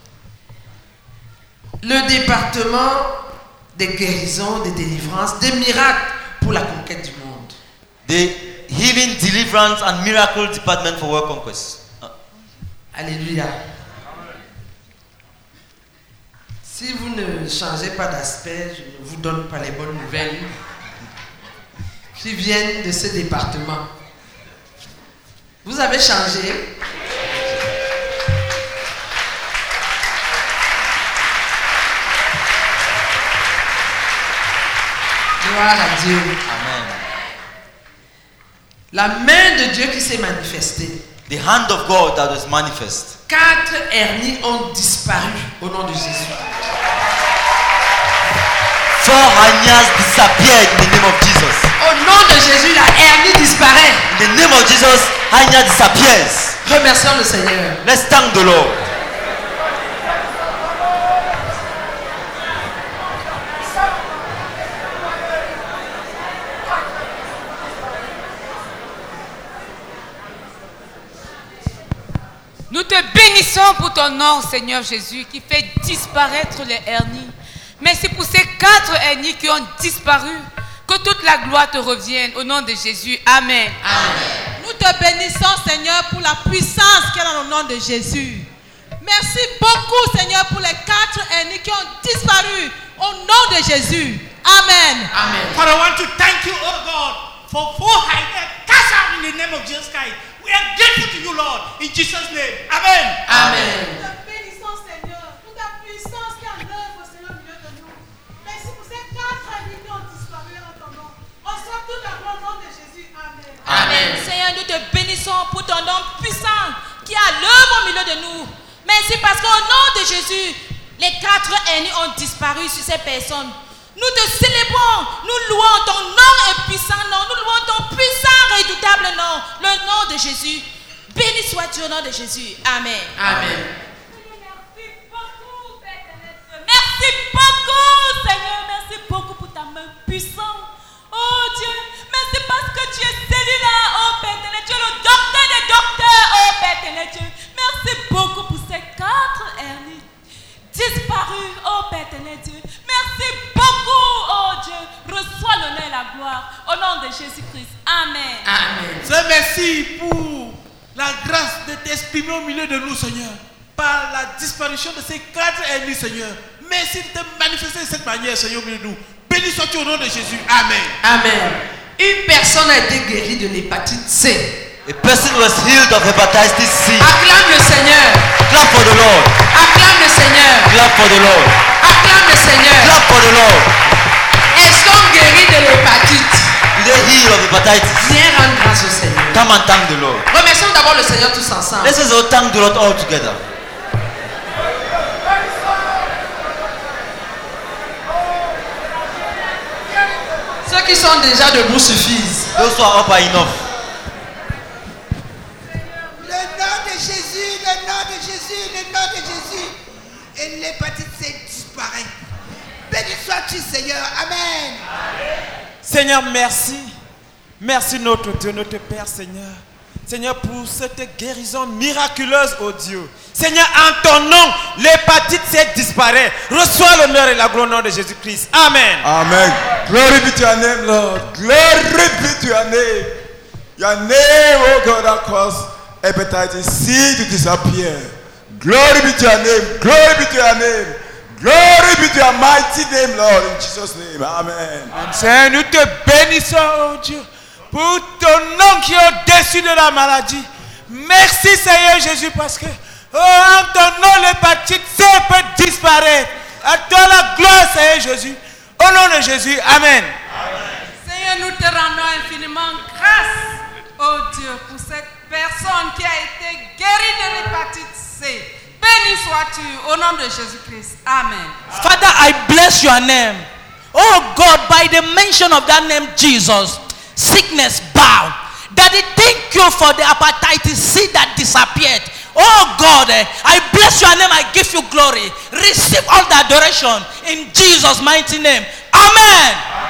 Le département des guérisons, des délivrances, des miracles pour la conquête du monde. The healing, deliverance and miracle department for world conquest. Alléluia. Si vous ne changez pas d'aspect, je ne vous donne pas les bonnes nouvelles qui viennent de ce département. Vous avez changé. Gloire à Dieu. Amen. La main de Dieu qui s'est manifestée. The hand of God that was manifest. 4 hernies ont disparu au nom de Jésus. 4 hernias disappeared in the name of Jesus. Au nom de Jésus, la hernie disparaît. In the name of Jesus, hernia disappears. Remercions le Seigneur. Let's thank the Lord. Nous te bénissons pour ton nom, Seigneur Jésus, qui fait disparaître les hernies. Merci pour ces 4 hernies qui ont disparu. Que toute la gloire te revienne au nom de Jésus. Amen. Amen. Nous te bénissons, Seigneur, pour la puissance qu'il y a dans le nom de Jésus. Merci beaucoup, Seigneur, pour les 4 hernies qui ont disparu au nom de Jésus. Amen. Amen. Father, I want to thank you, oh God, for 4 hernias cast out in the name of Jesus Christ. We are grateful to you, Lord, in Jesus' name. Amen. Amen. Nous te bénissons, Seigneur, pour ta puissance qui est en œuvre, Seigneur, au milieu de nous. Merci pour ces 4 hernies qui ont disparu en ton nom. Reçois toute la gloire au nom de Jésus. Amen. Amen. Seigneur, nous te bénissons pour ton nom puissant qui est à l'œuvre au milieu de nous. Merci parce qu'au nom de Jésus, les 4 hernies ont disparu sur ces personnes. Nous te célébrons, nous louons ton nom et puissant nom, nous louons ton puissant, redoutable nom, le nom de Jésus. Béni sois-tu au nom de Jésus. Amen. Amen. Merci beaucoup, Seigneur. Merci beaucoup pour ta main puissante. Oh Dieu, merci parce que tu es celui-là, oh Père éternel. Tu es le docteur des docteurs, oh Père éternel Dieu. Merci beaucoup pour ces 4 hernies disparues, oh Père éternel Dieu. Merci beaucoup, oh Dieu. Reçois l'honneur et la gloire au nom de Jésus-Christ. Amen. Amen. Seigneur, merci pour la grâce de t'exprimer au milieu de nous, Seigneur, par la disparition de ces 4 ennemis, Seigneur. Merci de te manifester de cette manière, Seigneur, au milieu de nous. Béni sois-tu au nom de Jésus. Amen. Amen. Une personne a été guérie de l'hépatite C. A person was healed of hepatitis C. Acclame le Seigneur. Clap for the Lord. Acclame le Seigneur. Clap for the Lord. Acclame le Seigneur. Clap for the Lord. Est-ce qu'on guérit de l'hépatite? Did they heal of hepatitis? Viens rendre grâce au Seigneur. Come and thank the Lord. Remercions d'abord le Seigneur tous ensemble. Let's just all thank the Lord all together. Ceux qui sont déjà debout suffisent. Those who are up are enough. Le nom de Jésus, le nom de Jésus, le nom de Jésus. Et l'hépatite C disparaît. Béni sois-tu, Seigneur. Amen. Seigneur, merci. Merci notre Dieu, notre Père, Seigneur. Seigneur, pour cette guérison miraculeuse, oh Dieu. Seigneur, en ton nom, l'hépatite C disparaît. Reçois l'honneur et la gloire au nom de Jésus-Christ. Amen. Amen. Glory be to your name, Lord. Glory be to your name. Your name, oh God, that caused hepatitis C to disappear. Glory be to your name. Glory be to your name. Glory be to your mighty name, Lord. In Jesus' name. Amen. Seigneur, nous te bénissons, oh Dieu, pour ton nom qui est au-dessus de la maladie. Merci, Seigneur Jésus, parce que en ton nom, l'hépatite C peut disparaître. À toi la gloire, Seigneur Jésus. Au nom de Jésus. Amen. Seigneur, nous te rendons infiniment grâce, oh Dieu, pour cette personne qui a été guérie de l'hépatite C. Béni sois-tu au nom de Jésus-Christ. Amen. Father, I bless your name. Oh God, by the mention of that name, Jesus, sickness bow. Daddy, thank you for the hepatitis C that disappeared. Oh God, I bless your name. I give you glory. Receive all the adoration in Jesus' mighty name. Amen.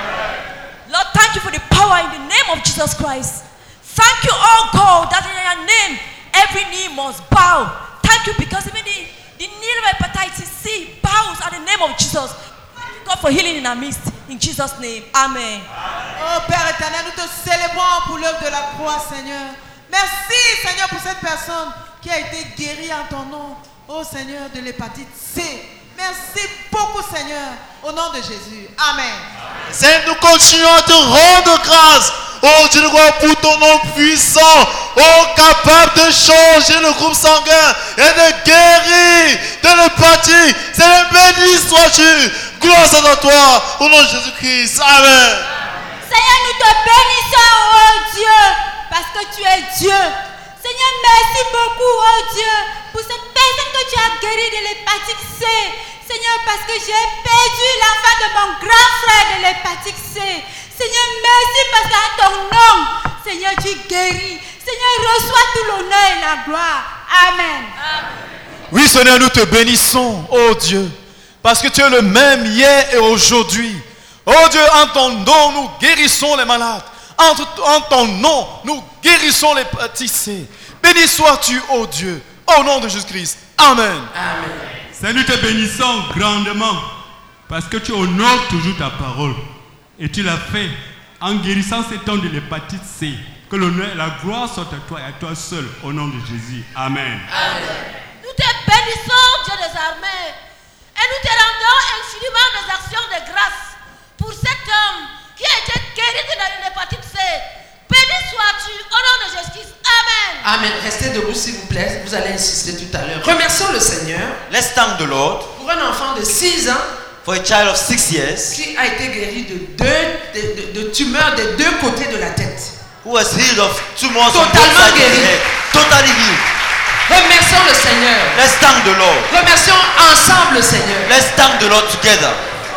Lord, thank you for the power in the name of Jesus Christ. Thank you, oh God, that in your name every knee must bow. Thank you because even the need of hepatitis C bows at the name of Jesus. Thank you, God, for healing in our midst. In Jesus' name. Amen. Oh Père éternel, nous te célébrons pour l'œuvre de la croix, Seigneur. Merci, Seigneur, pour cette personne qui a été guérie en ton nom. Oh Seigneur, de l'hépatite C. Merci beaucoup, Seigneur, au nom de Jésus. Amen. Seigneur, nous continuons à te rendre grâce. Oh Dieu, pour ton nom puissant, oh capable de changer le groupe sanguin et de guérir de l'hépatite. Seigneur, béni sois-tu. Gloire soit à toi, au nom de Jésus-Christ. Amen. Seigneur, nous te bénissons, oh Dieu, parce que tu es Dieu. Seigneur, merci beaucoup, oh Dieu, pour cette personne que tu as guérie de l'hépatite C. Seigneur, parce que j'ai perdu l'enfant de mon grand frère de l'hépatite C. Seigneur, merci parce qu'à ton nom, Seigneur, tu guéris. Seigneur, reçois tout l'honneur et la gloire. Amen. Oui, Seigneur, nous te bénissons, oh Dieu, parce que tu es le même hier et aujourd'hui. Oh Dieu, en ton nom, nous guérissons les malades. En ton nom, nous guérissons les pâtissés. Béni sois-tu, oh Dieu, au nom de Jésus-Christ. Amen. Seigneur, nous te bénissons grandement parce que tu honores toujours ta parole. Et tu l'as fait en guérissant cet homme de l'hépatite C. Que l'honneur et la gloire soient à toi et à toi seul, au nom de Jésus. Amen. Nous te bénissons, Dieu des armées, et nous te rendons infiniment des actions de grâce pour cet homme qui a été guéri de l'hépatite C. Béni sois-tu au nom de Jésus-Christ. Amen. Amen. Restez debout s'il vous plaît. Vous allez insister tout à l'heure. Remercions le Seigneur. Let's thank the Lord. Pour un enfant de 6 ans. For a child of 6 years. Qui a été guéri de tumeurs des deux côtés de la tête. Who was healed of tumors on both Totalement sides of the guéri. head. Totally healed. Remercions le Seigneur. Let's thank the Lord. Remercions ensemble le Seigneur. Let's thank the Lord together.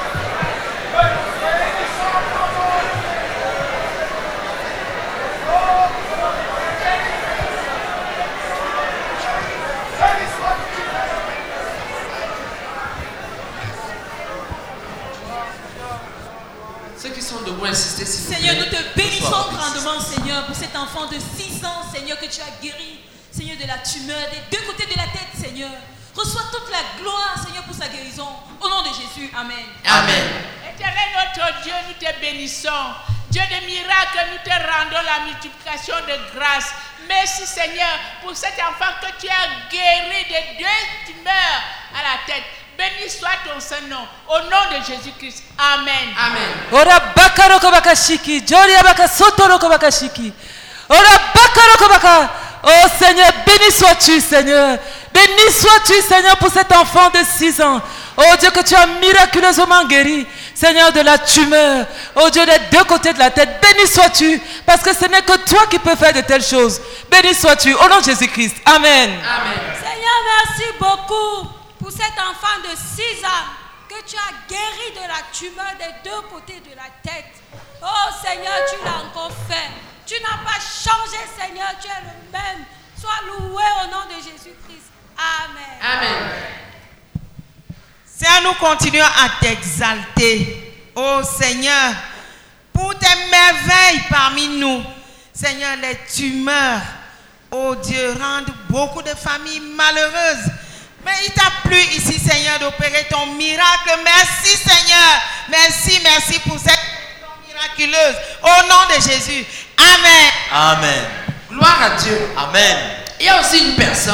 Ceux qui sont debout, insistez s'il vous plaît. Seigneur, nous te bénissons grandement, Seigneur, pour cet enfant de 6 ans, Seigneur, que tu as guéri, Seigneur, de la tumeur des deux côtés de la tête, Seigneur. Reçois toute la gloire, Seigneur, pour sa guérison. Au nom de Jésus, Amen. Amen. Éternel notre Dieu, nous te bénissons. Dieu des miracles, nous te rendons la multiplication de grâce. Merci Seigneur pour cet enfant que tu as guéri de deux tumeurs à la tête. Béni soit ton Saint-Nom. Au nom de Jésus-Christ. Amen. Amen. Ora bakaro kobakashiki, Joria bakasotoro kobakashiki. Ora bakaro kobaka. Oh Seigneur, béni sois-tu, Seigneur. Béni sois-tu, Seigneur, pour cet enfant de 6 ans. Oh Dieu, que tu as miraculeusement guéri, Seigneur, de la tumeur. Oh Dieu, des deux côtés de la tête. Béni sois-tu, parce que ce n'est que toi qui peux faire de telles choses. Béni sois-tu, au nom de Jésus-Christ. Amen. Amen. Seigneur, merci beaucoup pour cet enfant de 6 ans que tu as guéri de la tumeur des deux côtés de la tête. Oh Seigneur, tu l'as encore fait. Tu n'as pas changé, Seigneur, tu es le même. Sois loué au nom de Jésus-Christ. Amen. Amen. Seigneur, nous continuons à t'exalter. Oh Seigneur, pour tes merveilles parmi nous. Seigneur, les tumeurs, oh Dieu, rendent beaucoup de familles malheureuses. Mais il t'a plu ici, Seigneur, d'opérer ton miracle. Merci, Seigneur. Merci, merci pour cette miraculeuse. Au nom de Jésus. Amen. Amen. Gloire à Dieu. Amen. Il y a aussi une personne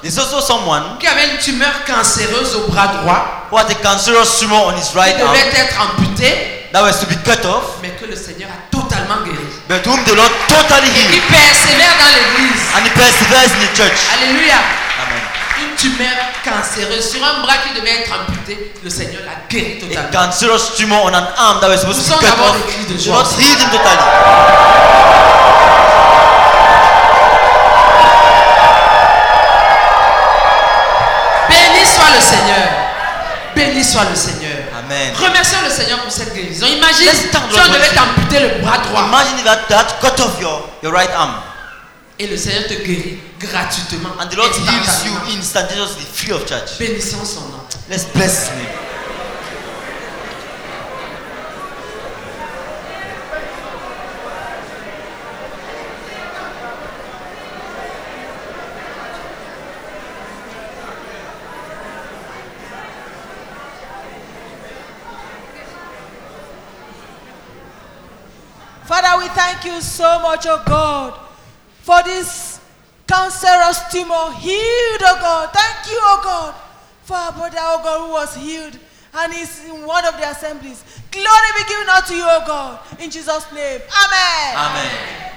There's also someone qui avait une tumeur cancéreuse au bras droit. who had a cancerous tumor on his Qui right arm devait être amputé. that was to be cut off, Mais que le Seigneur a totalement guéri. but whom the Lord totally Et qui healed. persévère dans l'église. And he perseveres in the church. Alléluia. Amen. Une tumeur cancéreuse sur un bras qui devait être amputé, le Seigneur l'a guéri A totalement. cancerous tumor on an arm that was supposed to Nous be sommes cut d'abord off. des cris de The joie. Lord healed him totally. Béni soit le Seigneur. Béni soit le Seigneur. Amen. Remercions le Seigneur pour cette guérison. Imagine Let's si thank the on Lord devait for t'amputer le bras droit. Imagine that cut off your right arm. Et le Seigneur te guérit gratuitement. And the Lord heals you instantanément. instantaneously, free of charge. Bénissons son nom. Let's bless his name. Father, we thank you so much, oh God, for this cancerous tumor healed, oh God. Thank you, oh God, for our brother, oh God, who was healed and is in one of the assemblies. Glory be given unto you, oh God, in Jesus' name. Amen. Amen.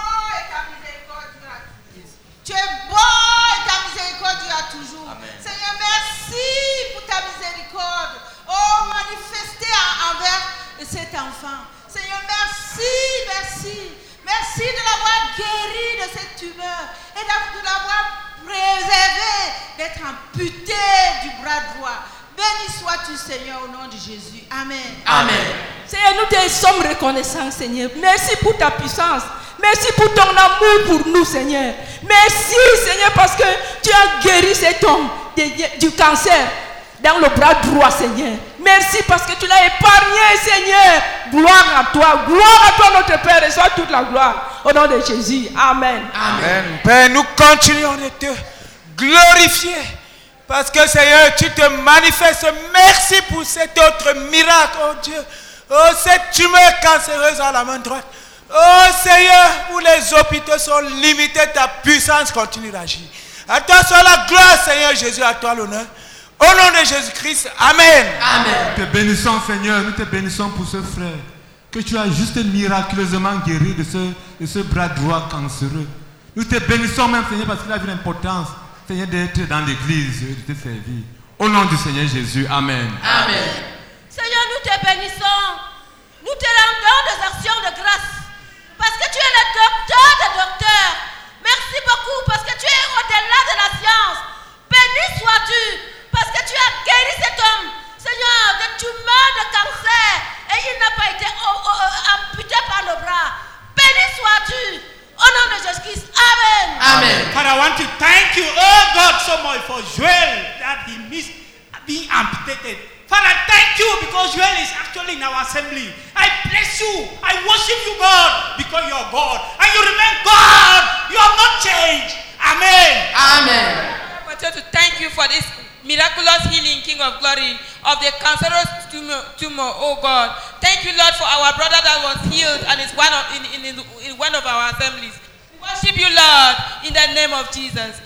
Tu es bon et ta miséricorde dura toujours. Seigneur, merci pour ta miséricorde. Oh, manifestée envers cet enfant. Seigneur, merci, merci. Merci de l'avoir guéri de cette tumeur et de l'avoir préservé d'être amputé du bras droit. Béni sois-tu, Seigneur, au nom de Jésus. Amen. Amen. Seigneur, nous te sommes reconnaissants, Seigneur. Merci pour ta puissance. Merci pour ton amour pour nous, Seigneur. Merci, Seigneur, parce que tu as guéri cet homme du cancer dans le bras droit, Seigneur. Merci parce que tu l'as épargné, Seigneur. Gloire à toi. Gloire à toi, notre Père. Reçois toute la gloire. Au nom de Jésus. Amen. Amen. Père, nous continuons de te glorifier. Parce que, Seigneur, tu te manifestes. Merci pour cet autre miracle, oh Dieu. Oh, cette tumeur cancéreuse à la main droite. Oh, Seigneur, où les hôpitaux sont limités, ta puissance continue d'agir. À toi soit la gloire, Seigneur Jésus, à toi l'honneur. Au nom de Jésus-Christ, Amen. Amen. Nous te bénissons, Seigneur, nous te bénissons pour ce frère que tu as juste miraculeusement guéri de ce bras droit cancéreux. Nous te bénissons même, Seigneur, parce qu'il a vu l'importance, Seigneur, d'être dans l'église et de te servir. Au nom du Seigneur Jésus, Amen. Amen. Seigneur, nous te bénissons. Nous te rendons des actions de grâce. Parce que tu es le docteur des docteurs. Merci beaucoup parce que tu es au-delà de la science. Béni sois-tu parce que tu as guéri cet homme, Seigneur, de tumeur de cancer. Et il n'a pas été amputé par le bras. Béni sois-tu. Au nom de Jésus-Christ. Amen. Amen. Father, I want to thank you, oh God, so much for Joel that he missed being amputated. Father, thank you because Joel is actually in our assembly. I bless you. I worship you, God, because you are God. And you remain God. You have not changed. Amen. Amen. I want to thank you for this miraculous healing, King of Glory, of the cancerous tumor, oh God. Thank you, Lord, for our brother that was healed and is in one of our assemblies. We worship you, Lord, in the name of Jesus.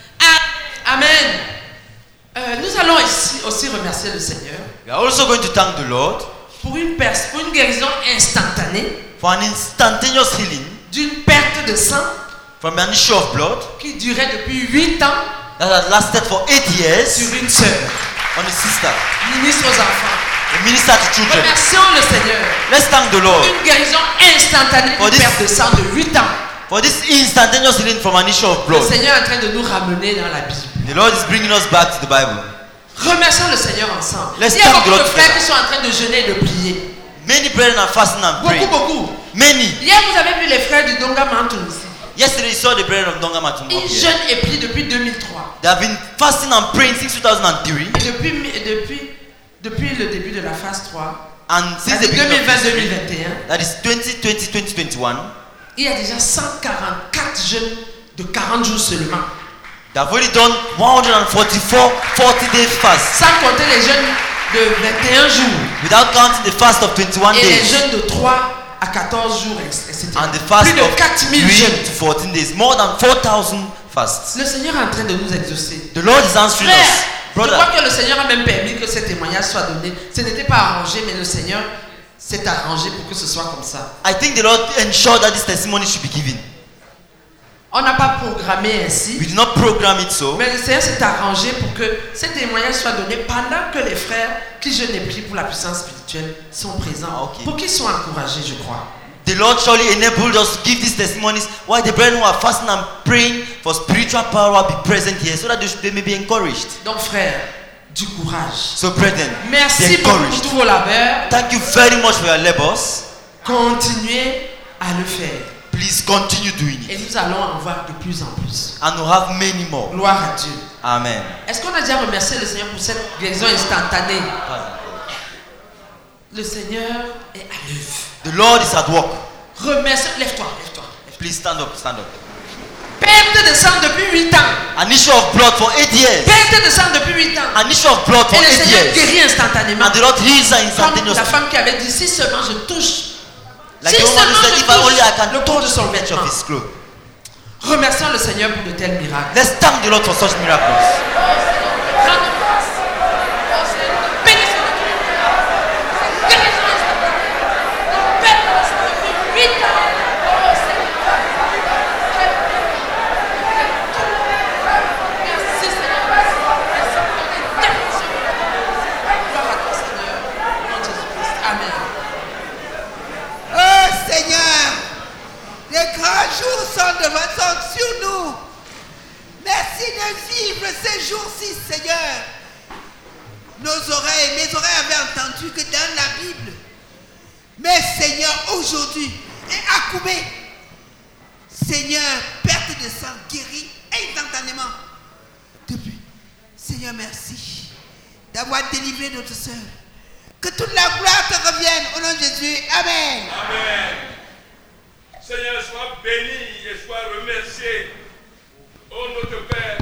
Amen. Nous allons ici aussi remercier le Seigneur. We are also going to thank the Lord pour une guérison instantanée. For an instantaneous healing. D'une perte de sang. From an issue of blood. Qui durait depuis 8 ans. That has lasted for 8 years. Sur une sœur. On a sister. Ministre aux enfants. A minister to children. Remercions le Seigneur. Let's thank the Lord. Pour une guérison instantanée d'une perte de sang de 8 ans. For this instantaneous healing from an issue of blood. Le Seigneur est en train de nous ramener dans la Bible. The Lord is bringing us back to the Bible. Remercions le Seigneur ensemble. Let's Il y a thank beaucoup the de Lord frères together. qui sont en train de jeûner et de prier. Many brethren are fasting and praying. Beaucoup. Many. Hier, vous avez vu les frères du Donga Mountain ici. Yesterday you saw the brethren of Donga Matumbo. Ils jeûnent et prient depuis 2003. They have been fasting and praying since 2003. Et depuis le début de la phase 3. And since the beginning of 2020-2021. That is 2020-2021. Il y a déjà 144 jeûnes de 40 jours seulement. They have already done 144 40-day fasts. Sans compter les jeûnes de 21 jours. Without counting the fast of 21 et days. Et les jeûnes de 3 à 14 jours, etc. And the fast Plus de of 4000 3 jeûnes. to 14 days. More than 4,000 fast. Le Seigneur est en train de nous exaucer. The Lord is answering Frère, us. je Brother, crois que le Seigneur a même permis que ce témoignage soit donné. Ce n'était pas arrangé, mais le Seigneur s'est arrangé pour que ce soit comme ça. I think the Lord ensured that this testimony should be given. On n'a pas programmé ainsi. We did not program it so. Mais le Seigneur s'est arrangé pour que ce témoignage soit donné pendant que les frères qui jeûnent et prient pour la puissance spirituelle sont présents. Pour qu'ils soient encouragés, je crois. The Lord surely enabled us to give these testimonies while the brethren who are fasting and praying for spiritual power will be present here so that they may be encouraged. Donc frère, du courage. So brethren, merci be pour encouraged. tous vos labeurs. Thank you very much for your labors. Continuez à le faire. Please continue doing it. Et nous allons en voir de plus en plus. And we'll have many more. Gloire à Dieu. Amen. Est-ce qu'on a déjà remercié le Seigneur pour cette guérison instantanée? Le Seigneur est à l'œuvre. The Lord is at work. Remercie. Lève-toi, lève-toi. Please stand up, stand up. Perte de sang depuis 8 ans. An issue of blood for 8 years. Perte de sang depuis 8 ans. An issue of blood for Et le 8 Seigneur years. guérit instantanément. And the Lord heals her Comme instantaneously. la femme qui avait dit si seulement je touche. Like Si the woman who seulement said, je if I only I touche can le corps de son touch vêtement. of his clothes. Remercions le Seigneur pour de tels miracles. Let's thank the Lord for such miracles. Oh Seigneur, les grands jours sont sur nous. Merci de vivre ces jours-ci, Seigneur. Mes oreilles avaient entendu que dans la Bible, mais Seigneur, aujourd'hui, et Akoumé, Seigneur, perte de sang guérie instantanément. Depuis, Seigneur, merci d'avoir délivré notre sœur. Que toute la gloire te revienne au nom de Jésus. Amen. Amen. Seigneur, sois béni et sois remercié. Oh notre Père.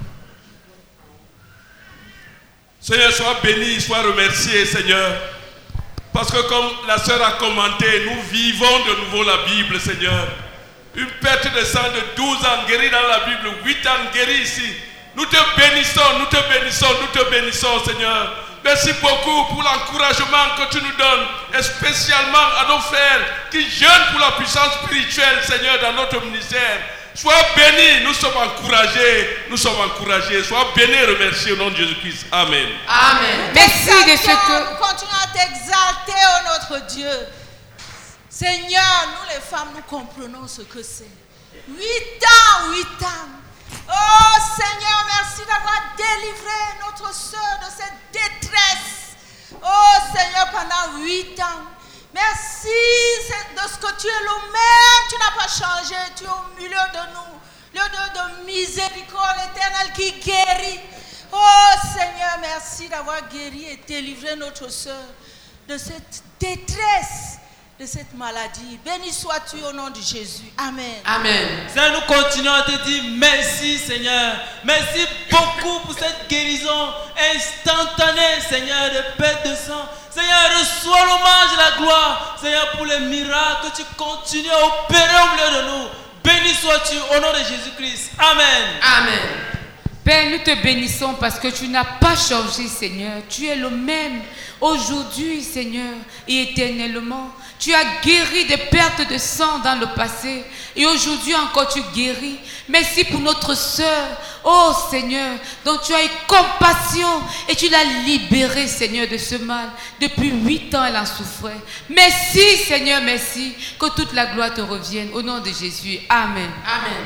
Seigneur, sois béni, sois remercié, Seigneur. Parce que comme la sœur a commenté, nous vivons de nouveau la Bible, Seigneur. Une perte de sang de 12 ans guérie dans la Bible, 8 ans guérie ici. Nous te bénissons, nous te bénissons, nous te bénissons, Seigneur. Merci beaucoup pour l'encouragement que tu nous donnes, et spécialement à nos frères qui jeûnent pour la puissance spirituelle, Seigneur, dans notre ministère. Sois béni, nous sommes encouragés, sois béni et remercié au nom de Jésus-Christ. Amen. Amen. Merci de ce que... Continue à t'exalter, oh notre Dieu. Seigneur, nous les femmes, nous comprenons ce que c'est. 8 ans. Oh Seigneur, merci d'avoir délivré notre soeur de cette détresse. Oh Seigneur, pendant 8 ans. Merci de ce que tu es le même. Tu n'as pas changé. Tu es au milieu de nous. Le Dieu de miséricorde éternelle qui guérit. Oh Seigneur, merci d'avoir guéri et délivré notre soeur de cette détresse, de cette maladie. Béni sois-tu au nom de Jésus. Amen. Amen. Seigneur, nous continuons à te dire merci, Seigneur. Merci beaucoup pour cette guérison instantanée, Seigneur, de perte de sang. Seigneur, reçois l'hommage et la gloire, Seigneur, pour les miracles que tu continues à opérer au milieu de nous. Béni sois-tu au nom de Jésus-Christ. Amen. Amen. Père, nous te bénissons parce que tu n'as pas changé, Seigneur. Tu es le même aujourd'hui, Seigneur, et éternellement. Tu as guéri des pertes de sang dans le passé et aujourd'hui encore tu guéris. Merci pour notre sœur, oh Seigneur, dont tu as eu compassion et tu l'as libérée, Seigneur, de ce mal. Depuis 8 ans, elle en souffrait. Merci, Seigneur, merci. Que toute la gloire te revienne. Au nom de Jésus. Amen. Amen.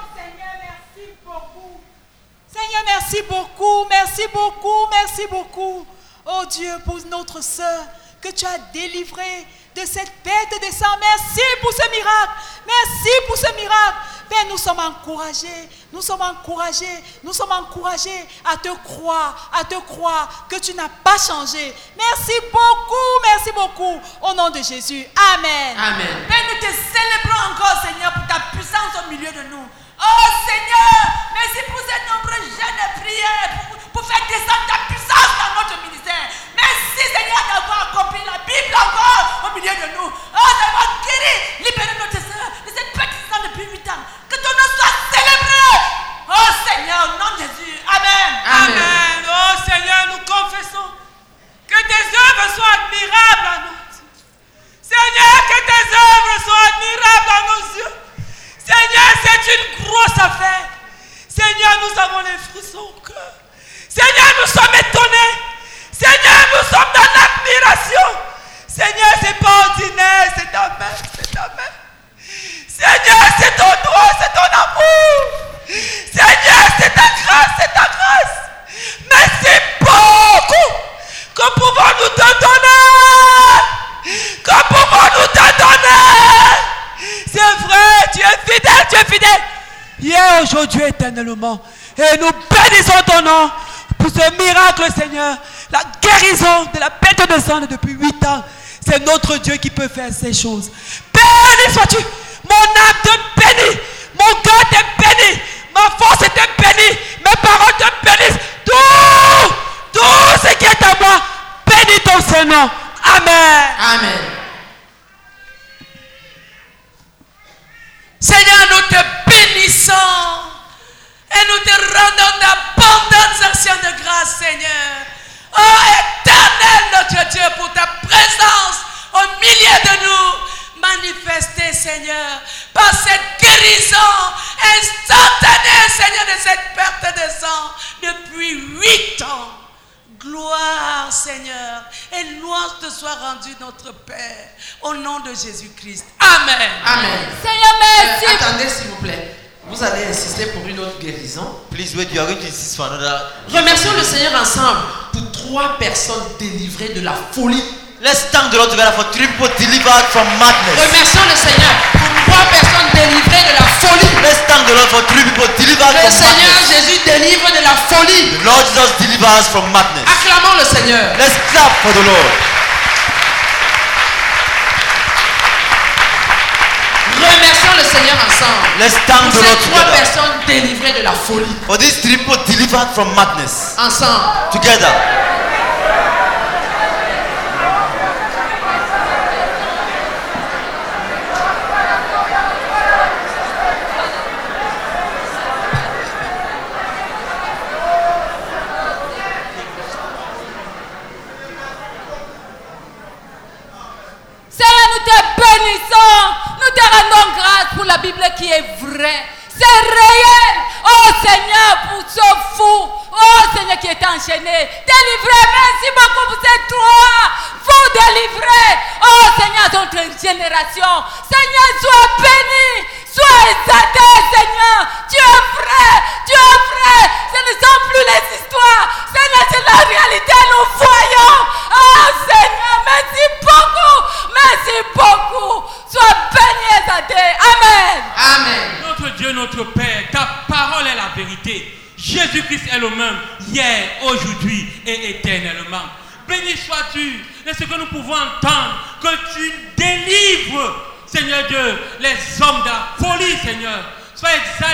Seigneur, merci beaucoup, merci beaucoup, merci beaucoup. Oh Dieu, pour notre sœur que tu as délivrée de cette perte de sang. Merci pour ce miracle. Merci pour ce miracle. Père, nous sommes encouragés à te croire que tu n'as pas changé. Merci beaucoup, au nom de Jésus. Amen. Amen. Père, nous te célébrons encore, Seigneur, pour ta puissance au milieu de nous. Oh Seigneur, merci pour ces nombreux jeunes et prières pour faire descendre ta puissance dans notre ministère. Merci Seigneur d'avoir accompli la Bible encore au milieu de nous. Oh, d'avoir guéri, libéré notre sœur de cette perte de sang depuis 8 ans. Que ton nom soit célébré son cœur. Seigneur, nous sommes étonnés. Seigneur, nous sommes dans l'admiration. Seigneur, c'est pas ordinaire, c'est ta main, c'est ta main. Seigneur, c'est ton droit, c'est ton amour. Seigneur, c'est ta grâce, c'est ta grâce. Merci beaucoup que pouvons-nous te donner. Que pouvons-nous te donner. C'est vrai, tu es fidèle. Hier, aujourd'hui, éternellement. Et nous bénissons ton nom pour ce miracle, Seigneur. La guérison de la perte de sang depuis 8 ans. C'est notre Dieu qui peut faire ces choses. Béni sois-tu. Mon âme te bénit. Mon cœur te bénit. Ma force te bénit. Mes paroles te bénissent. Tout ce qui est à moi, bénis ton Saint-Nom. Amen. Amen. Seigneur, nous te bénissons et nous te rendons d'abondantes actions de grâce, Seigneur. Oh éternel notre Dieu, pour ta présence au milieu de nous, manifestée, Seigneur, par cette guérison instantanée, Seigneur, de cette perte de sang depuis 8 ans. Gloire, Seigneur, et louange te soit rendue, notre Père, au nom de Jésus-Christ. Amen. Amen. Seigneur, merci. Attendez, s'il vous plaît. Vous allez insister pour une autre guérison. Please wait, you are going to insist for another. Remercions le Seigneur ensemble pour 3 personnes délivrées de la folie. Let's thank the Lord together for 3 people delivered from madness. Remercions le Seigneur pour 3 personnes délivrées de la folie. Let's thank the Lord for 3 people delivered Le from Seigneur madness. Jésus délivre de la folie. The Lord Jesus delivers us from madness. Acclamons le Seigneur. Let's clap for the Lord. Remercions le Seigneur ensemble. Let's thank pour the Lord ces 3 together. personnes délivrées de la folie. For these 3 people delivered from madness. Ensemble. Together. Seigneur, nous te bénissons. Nous te rendons grâce pour la Bible qui est vraie. C'est réel. Oh Seigneur, pour ce fou. Oh Seigneur qui est enchaîné. Délivrez. Merci beaucoup pour ces 3. Vous délivrez. Oh Seigneur, notre génération. Seigneur, sois béni. Sois exalté, Seigneur. Tu es vrai. Tu es vrai. Ce ne sont plus les histoires. Seigneur, c'est la réalité. Nous voyons. Oh Seigneur, merci beaucoup. Merci beaucoup. Sois béni et exalté. Amen. Amen. Notre Dieu, notre Père, ta parole est la vérité. Jésus-Christ est le même hier, aujourd'hui et éternellement. Béni sois-tu de ce que nous pouvons entendre, que tu délivres, Seigneur Dieu, les hommes de la folie, Seigneur. Sois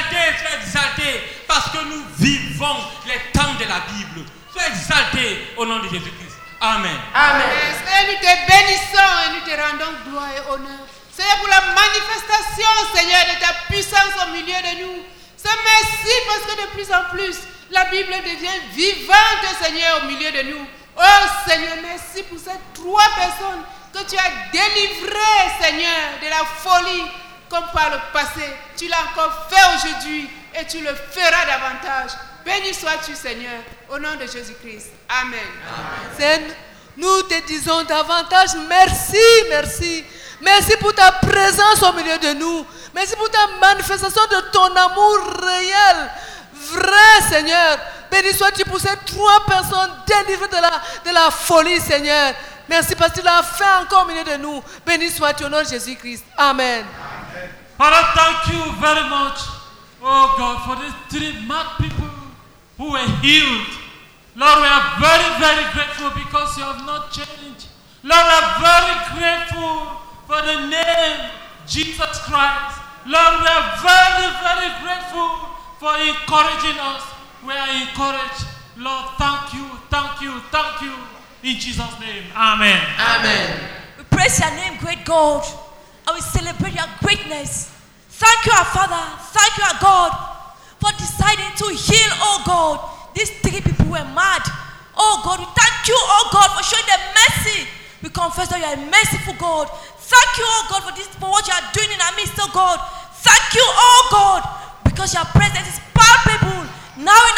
exalté, parce que nous vivons les temps de la Bible. Sois exalté au nom de Jésus-Christ. Amen. Amen. Seigneur, nous te bénissons et nous te rendons gloire et honneur. Seigneur, pour la manifestation, Seigneur, de ta puissance au milieu de nous. Seigneur, merci parce que de plus en plus, la Bible devient vivante, Seigneur, au milieu de nous. Oh Seigneur, merci pour ces 3 personnes que tu as délivrées, Seigneur, de la folie comme par le passé. Tu l'as encore fait aujourd'hui et tu le feras davantage. Béni sois-tu, Seigneur, au nom de Jésus-Christ. Amen. Seigneur, nous te disons davantage merci, merci. Merci pour ta présence au milieu de nous. Merci pour ta manifestation de ton amour réel, vrai, Seigneur. Béni sois-tu pour ces 3 personnes délivrées de la folie, Seigneur. Merci parce que tu l'as fait encore au milieu de nous. Béni sois-tu au nom de Jésus-Christ. Amen. Father, thank you very much, oh God, for these 3 mad people who were healed. Lord, we are very, very grateful because you have not changed. Lord, we are very grateful for the name Jesus Christ. Lord, we are very, very grateful for encouraging us. We are encouraged. Lord, thank you, thank you, thank you. In Jesus' name, amen. Amen. We praise your name, great God, and we celebrate your greatness. Thank you, our Father. Thank you, our God, for deciding to heal, oh God. These 3 people were mad. Oh God, we thank you, oh God, for showing them mercy. We confess that you are a merciful God. Thank you, oh God, for what you are doing in our midst, oh God. Thank you, oh God, because your presence is palpable now in our midst,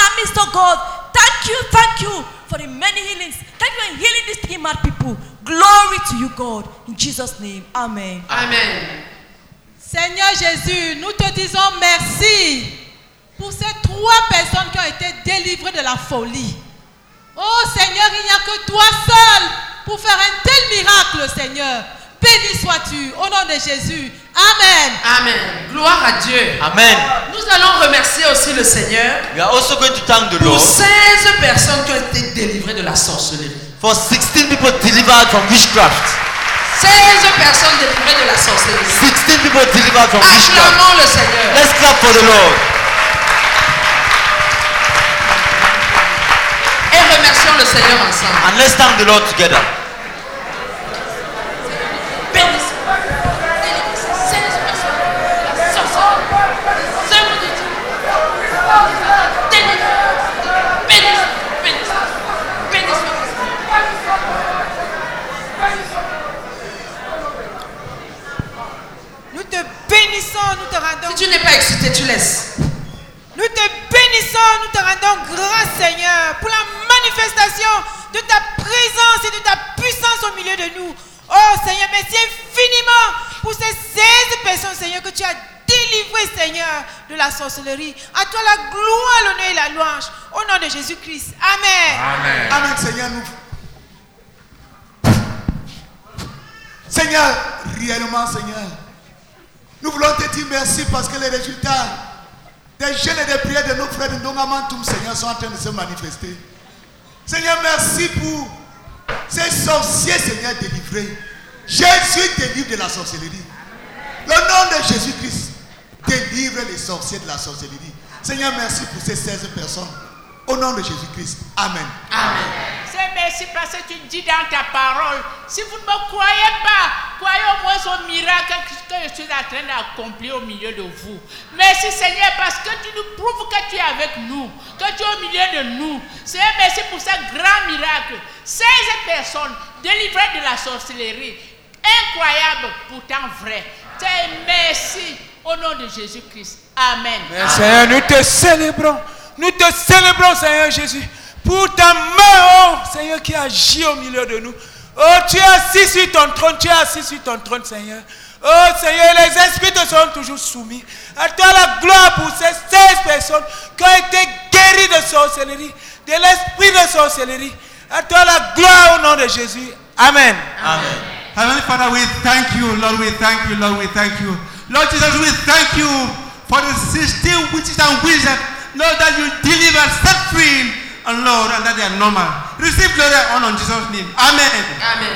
oh God. Thank you for the many healings. Thank you for healing these 3 mad people. Glory to you, God. In Jesus' name, amen. Amen. Seigneur Jésus, nous te disons merci pour ces 3 personnes qui ont été délivrées de la folie. Oh Seigneur, il n'y a que toi seul pour faire un tel miracle, Seigneur. Béni sois-tu au nom de Jésus. Amen. Amen. Gloire à Dieu. Amen. Nous allons remercier aussi le Seigneur We are also going to thank the pour Lord 16 personnes qui ont été délivrées de la sorcellerie. for 16 people delivered from witchcraft. 16 personnes délivrées de la sorcellerie. 16 people delivered from witchcraft. Acclamons le Seigneur. Let's clap for the Lord. Et remercions le Seigneur ensemble. And let's thank the Lord together. Nous te bénissons, nous te rendons. Si tu n'es pas excité, tu laisses. Nous te bénissons, nous te rendons grâce, Seigneur, pour la manifestation de ta présence et de ta puissance au milieu de nous. Oh Seigneur, merci infiniment pour ces 16 personnes, Seigneur, que tu as délivrées, Seigneur, de la sorcellerie. À toi la gloire, l'honneur et la louange. Au nom de Jésus-Christ. Amen. Amen. Amen, Seigneur. Seigneur, réellement, Seigneur, nous voulons te dire merci parce que les résultats des jeûnes et des prières de nos frères de Ndongamantoum, Seigneur, sont en train de se manifester. Seigneur, merci pour ces sorciers, Seigneur, délivrés. Jésus délivre de la sorcellerie. Le nom de Jésus-Christ délivre les sorciers de la sorcellerie. Seigneur, merci pour ces 16 personnes. Au nom de Jésus-Christ. Amen. Amen. C'est merci parce que tu dis dans ta parole, si vous ne me croyez pas, croyez au moins au miracle que je suis en train d'accomplir au milieu de vous. Merci Seigneur parce que tu nous prouves que tu es avec nous, que tu es au milieu de nous. Seigneur, merci pour ce grand miracle. 16 personnes délivrées de la sorcellerie. Incroyable, pourtant vrai. Merci au nom de Jésus-Christ. Amen. Merci, Seigneur, nous te célébrons. Nous te célébrons, Seigneur Jésus, pour ta main, oh Seigneur, qui agit au milieu de nous. Oh, tu es assis sur ton trône, Seigneur. Oh Seigneur, les esprits te sont toujours soumis. À toi la gloire pour ces 16 personnes qui ont été guéries de sorcellerie, de l'esprit de sorcellerie. À toi la gloire au nom de Jésus. Amen. Amen. Heavenly Father, we thank you, Lord, we thank you, Lord, we thank you. Lord Jesus, we thank you for the 16 witches and wizards, Lord, that you deliver, set free, and Lord, and that they are normal. Receive glory and honor in Jesus' name. Amen. Amen.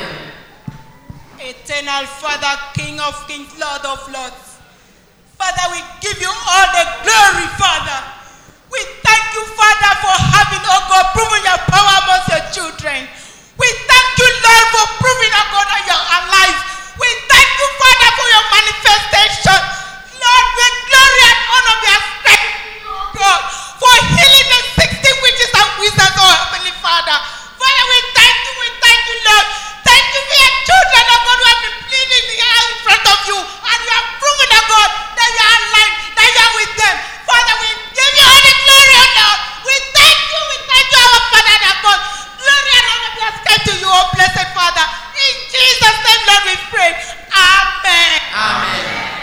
Eternal Father, King of kings, Lord of lords. Father, we give you all the glory, Father. We thank you, Father, for having, oh God, proven your power amongst your children. We thank you, Lord, for proving, oh God, that you are alive. We thank you, Father, for your manifestation. Lord, with glory and honor be ascribed to you, oh God, for healing the 60 witches and wizards, oh Heavenly Father. Father, we thank you, Lord. Thank you for your children, oh God, who have been pleading in front of you. And you have proven, oh God, that you are alive, that you are with them. Father, we give you all the glory, oh Lord. We thank you, our Father and our God. Glory and honor be ascribed to you, oh blessed Father. In Jesus' name, Lord, we pray. Amen. Amen.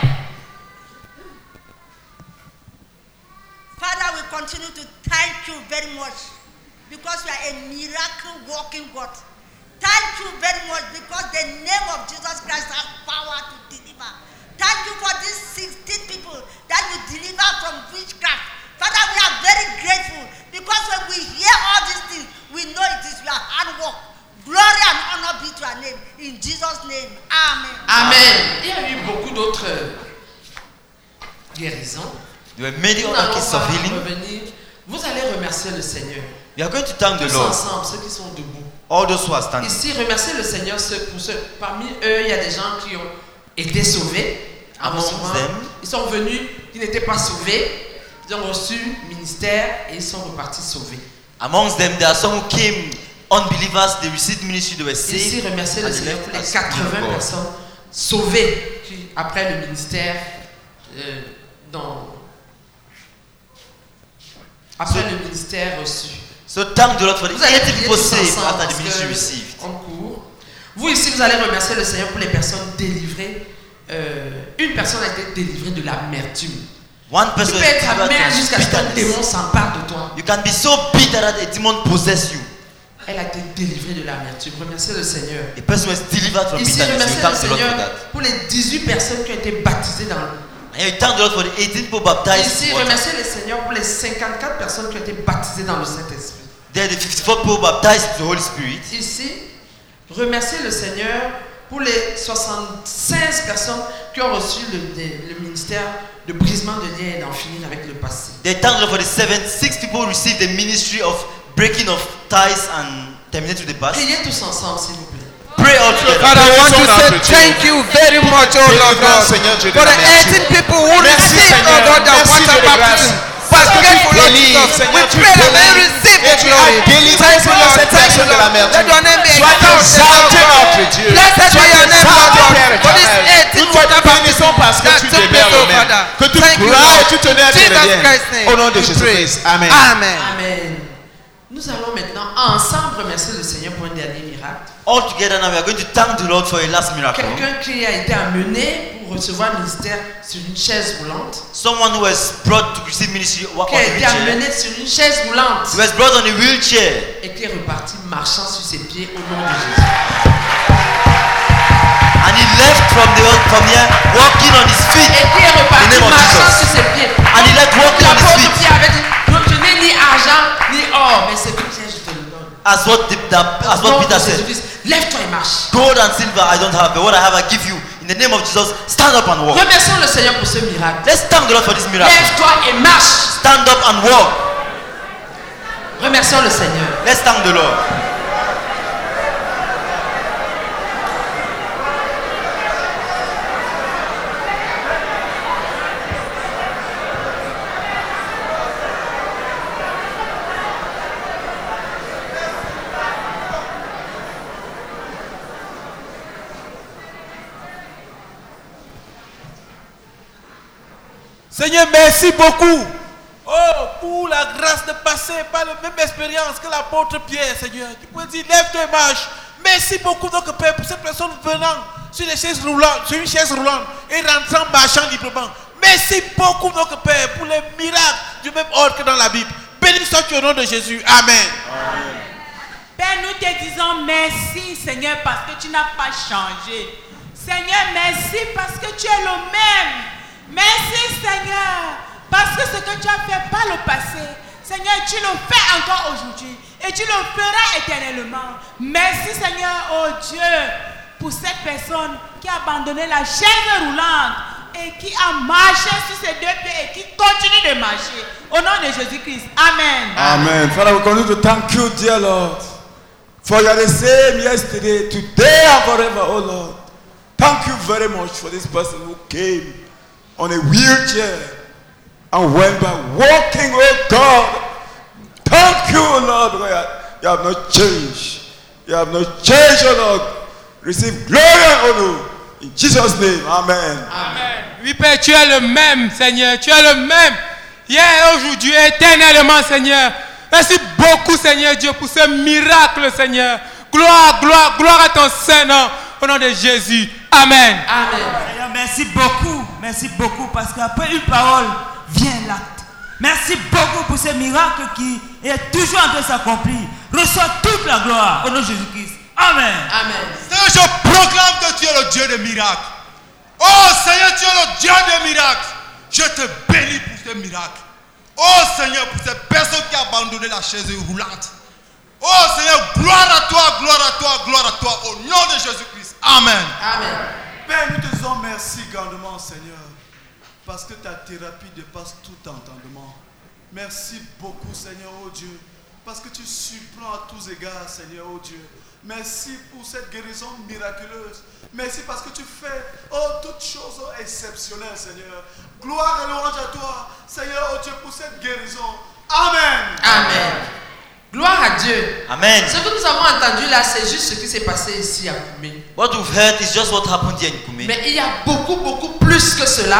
Father, we continue to thank you very much because you are a miracle working God. Thank you very much because the name of Jesus Christ has power to deliver. Thank you for these 16 people that you deliver from witchcraft. Father, we are very grateful because when we hear all these things, we know it is your hard work. Glory and honor be to your name. In Jesus' name. Amen. Amen. Il y a eu beaucoup d'autres guérisons. There were many other cases of healing. Vous allez remercier le Seigneur. We are going to thank the Tous Lord. ensemble, ceux qui sont debout. All those who are standing. Ici, remerciez le Seigneur pour ceux. Parmi eux, il y a des gens qui ont été sauvés. Ils sont venus, ils n'étaient pas sauvés. Ils ont reçu le ministère et ils sont repartis sauvés. Amongst them, there are some who came unbelievers. They received ministry. They were saved. Ici, remerciez le Seigneur pour les 80 personnes sauvées qui, après le ministère Après le ministère reçu. So thank the Lord for the Vous allez 80 prier people tous saved ensemble after the parce ministry que received. on court. Vous ici, vous allez remercier le Seigneur pour les personnes délivrées. Une personne a été délivrée de l'amertume. One Tu person peux être is amer jusqu'à ce qu'un démon s'empare de toi. You can be so bitter that a demon possess you. Elle a été délivrée de l'amertume. Remerciez le Seigneur. A person was delivered from Ici, bitterness. remerciez You le thank the Lord for Seigneur that. pour les 18 personnes qui ont été baptisées dans l'eau. And you thank the Lord for the 18 people baptized Ici, in water. remerciez le Seigneur pour les 54 personnes qui ont été baptisées dans le Saint-Esprit. There are the 54 people baptized in the Holy Spirit. Ici, remerciez le Seigneur pour les 76 personnes qui ont reçu le ministère de brisement de liens et d'en finir avec le passé. They thank the Lord for the 76 people who received the ministry of breaking of ties and terminating the past. Priez tous ensemble, s'il vous plaît. Pray all together. Father, I want to say thank you very much, oh Lord God, for the 18 people who received, oh God, the water baptism. Parce que tu délivres, Seigneur, tu délivres. Et tu as délivré cette personne de l'amertume. Sois exalté, notre Dieu. Sois exalté, Père éternel. Nous te bénissons parce que tu demeures le même. Que tu gloires et tu t'honneurs et reviennes. Au nom de Jésus-Christ. Amen. Amen. Nous allons maintenant ensemble remercier le Seigneur pour un dernier miracle. All together now we are going to thank the Lord for a last miracle. Quelqu'un qui a été amené pour recevoir le ministère sur une chaise roulante. Someone who was brought to receive ministry on a Qui a été wheelchair. amené sur une chaise roulante. He was brought on a wheelchair. Et qui est reparti marchant sur ses pieds au nom de Jésus. And he left from here walking on his feet. Et qui est reparti in the name of marchant Jesus. sur ses pieds. And he left walking on his L'apôtre feet. Pierre avait dit, donc je n'ai ni argent ni or, mais c'est que je te le donne. As what Peter said. Lève-toi et marche. Gold and silver I don't have, but what I have I give you. In the name of Jesus, stand up and walk. Remercions le Seigneur pour ce miracle. Let's thank the Lord for this miracle. Lève-toi et marche. Stand up and walk. Remercions le Seigneur. Let's thank the Lord. Seigneur, merci beaucoup. Oh, pour la grâce de passer par la même expérience que l'apôtre Pierre, Seigneur. Tu peux dire, lève-toi et marche. Merci beaucoup, donc, Père, pour cette personne venant sur une chaise roulante et rentrant marchant librement. Merci beaucoup, donc, Père, pour les miracles du même ordre que dans la Bible. Béni sois-tu au nom de Jésus. Amen. Père, nous te disons merci, Seigneur, parce que tu n'as pas changé. Seigneur, merci parce que tu es le même. Merci, Seigneur, parce que ce que tu as fait par le passé, Seigneur, tu le fais encore aujourd'hui et tu le feras éternellement. Merci, Seigneur, oh Dieu, pour cette personne qui a abandonné la chaise roulante et qui a marché sur ses deux pieds et qui continue de marcher. Au nom de Jésus-Christ. Amen. Amen. Father, we continue to thank you, dear Lord, for you are the same yesterday, today, and forever, oh Lord. Thank you very much for this person who came on a wheelchair and went by walking, oh God. Thank you, Lord, because you have not changed. You have not changed, oh Lord. Receive glory and honor in Jesus' name. Amen. Amen. Oui, Père, tu es le même, Seigneur. Tu es le même. Hier et aujourd'hui, éternellement, Seigneur. Merci beaucoup, Seigneur Dieu, pour ce miracle, Seigneur. Gloire, gloire, gloire à ton Saint-Nom. Au nom de Jésus. Amen. Amen. Seigneur, merci beaucoup, parce qu'après une parole vient l'acte. Merci beaucoup pour ce miracle qui est toujours en train de s'accomplir. Reçois toute la gloire au nom de Jésus-Christ. Amen. Amen. Seigneur, je proclame que tu es le Dieu des miracles. Oh Seigneur, tu es le Dieu des miracles. Je te bénis pour ces miracles. Oh Seigneur, pour cette personne qui a abandonné la chaise roulante. Oh Seigneur, gloire à toi, gloire à toi, gloire à toi, au nom de Jésus-Christ. Amen. Amen. Père, nous te disons merci grandement, Seigneur, parce que ta thérapie dépasse tout entendement. Merci beaucoup, Seigneur, oh Dieu, parce que tu surprends à tous égards, Seigneur, oh Dieu. Merci pour cette guérison miraculeuse. Merci parce que tu fais, toutes choses exceptionnelles, Seigneur. Gloire et louange à toi, Seigneur, oh Dieu, pour cette guérison. Amen. Amen. Gloire à Dieu. Amen. Ce que nous avons entendu là, c'est juste ce qui s'est passé ici à Koumé. What we've heard is just what happened here in Koumé. Mais il y a beaucoup plus que cela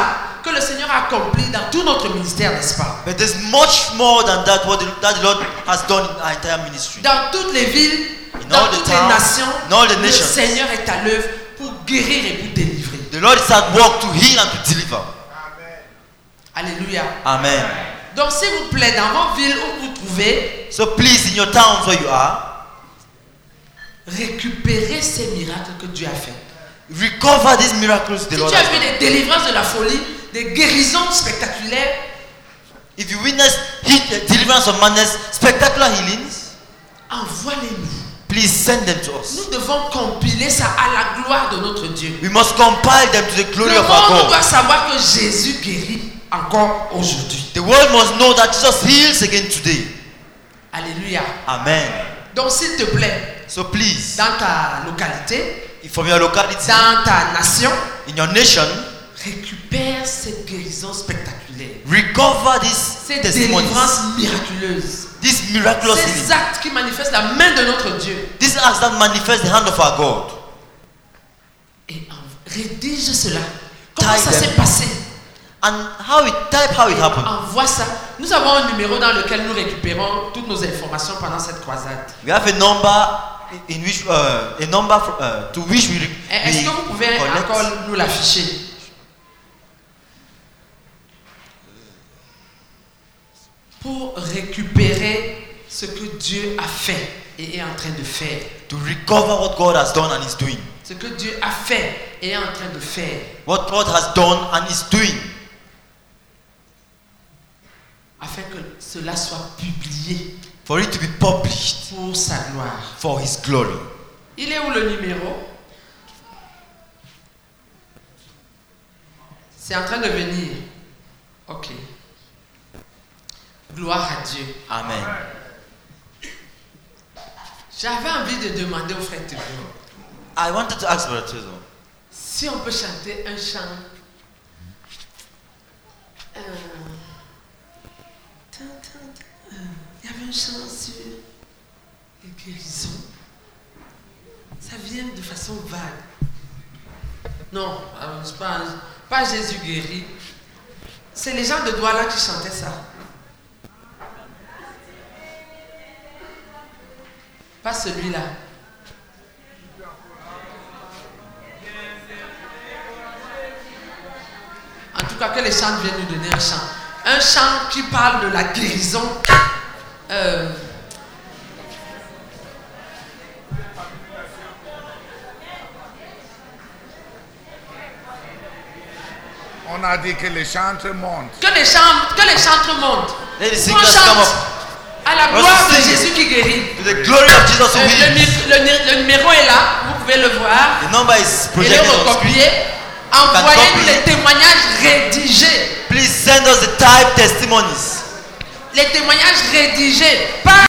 que le Seigneur a accompli dans tout notre ministère, n'est-ce pas? But there's much more than that that the Lord has done in our entire ministry. Dans toutes les villes, In dans all the toutes les towns, nations, in all the le nations. Seigneur est à l'œuvre pour guérir et pour délivrer. The Lord is at work to heal and to deliver. Alléluia. Amen. Donc s'il vous plaît, dans vos villes où vous trouvez, So please, in your towns where you are, récupérez ces miracles que Dieu a fait. recover these miracles the Si Lord tu as has vu done. des délivrances de la folie, des guérisons spectaculaires, If you witness deliverance of madness, spectacular healings, envoie-les-nous. please send them to us. Nous devons compiler ça à la gloire de notre Dieu. We must compile them to the glory Le of our monde God. doit savoir que Jésus guérit encore aujourd'hui. The world must know that Jesus heals again today. Alléluia. Amen. Donc s'il te plaît, So please, dans ta localité, from your locality, dans ta nation, in your nation, récupère cette guérison spectaculaire. recover these Ces testimonies, délivrances miraculeuses. these miraculous Ces healings, actes qui manifestent la main de notre Dieu. these acts that manifest the hand of our God. Rédige cela. Comment Type ça them. s'est passé? And how it happened. Envoie ça. Nous avons un numéro dans lequel nous récupérons toutes nos informations pendant cette croisade. We have a number in which to which we Est-ce que vous pouvez collect. encore nous l'afficher? Pour récupérer ce que Dieu a fait et est en train de faire. To recover what God has done and is doing. Ce que Dieu a fait et est en train de faire. What God has done and is doing. Afin que cela soit publié. For it to be published. Pour sa gloire. For His glory. Il est où le numéro? C'est en train de venir. Ok. Gloire à Dieu. Amen. J'avais envie de demander au frère Théo. I wanted to ask Brother Tezo. Si on peut chanter un chant. Il y avait un chant sur les guérisons. Ça vient de façon vague. Non, c'est pas Jésus guéri. C'est les gens de Douala qui chantaient ça. Pas celui-là. En tout cas, que les chants viennent nous donner un chant. Un chant qui parle de la guérison. On a dit que les chantres montent. Que les chantres montent. Let the On singers chante come up. à la Let's gloire de sing Jésus qui guérit. To the glory of Jesus who heals. Le numéro est là, vous pouvez le voir. The number is Et le projected on recopier. screen. Envoyez-nous les témoignages rédigés. Please send us the type testimonies. Les témoignages rédigés. Pas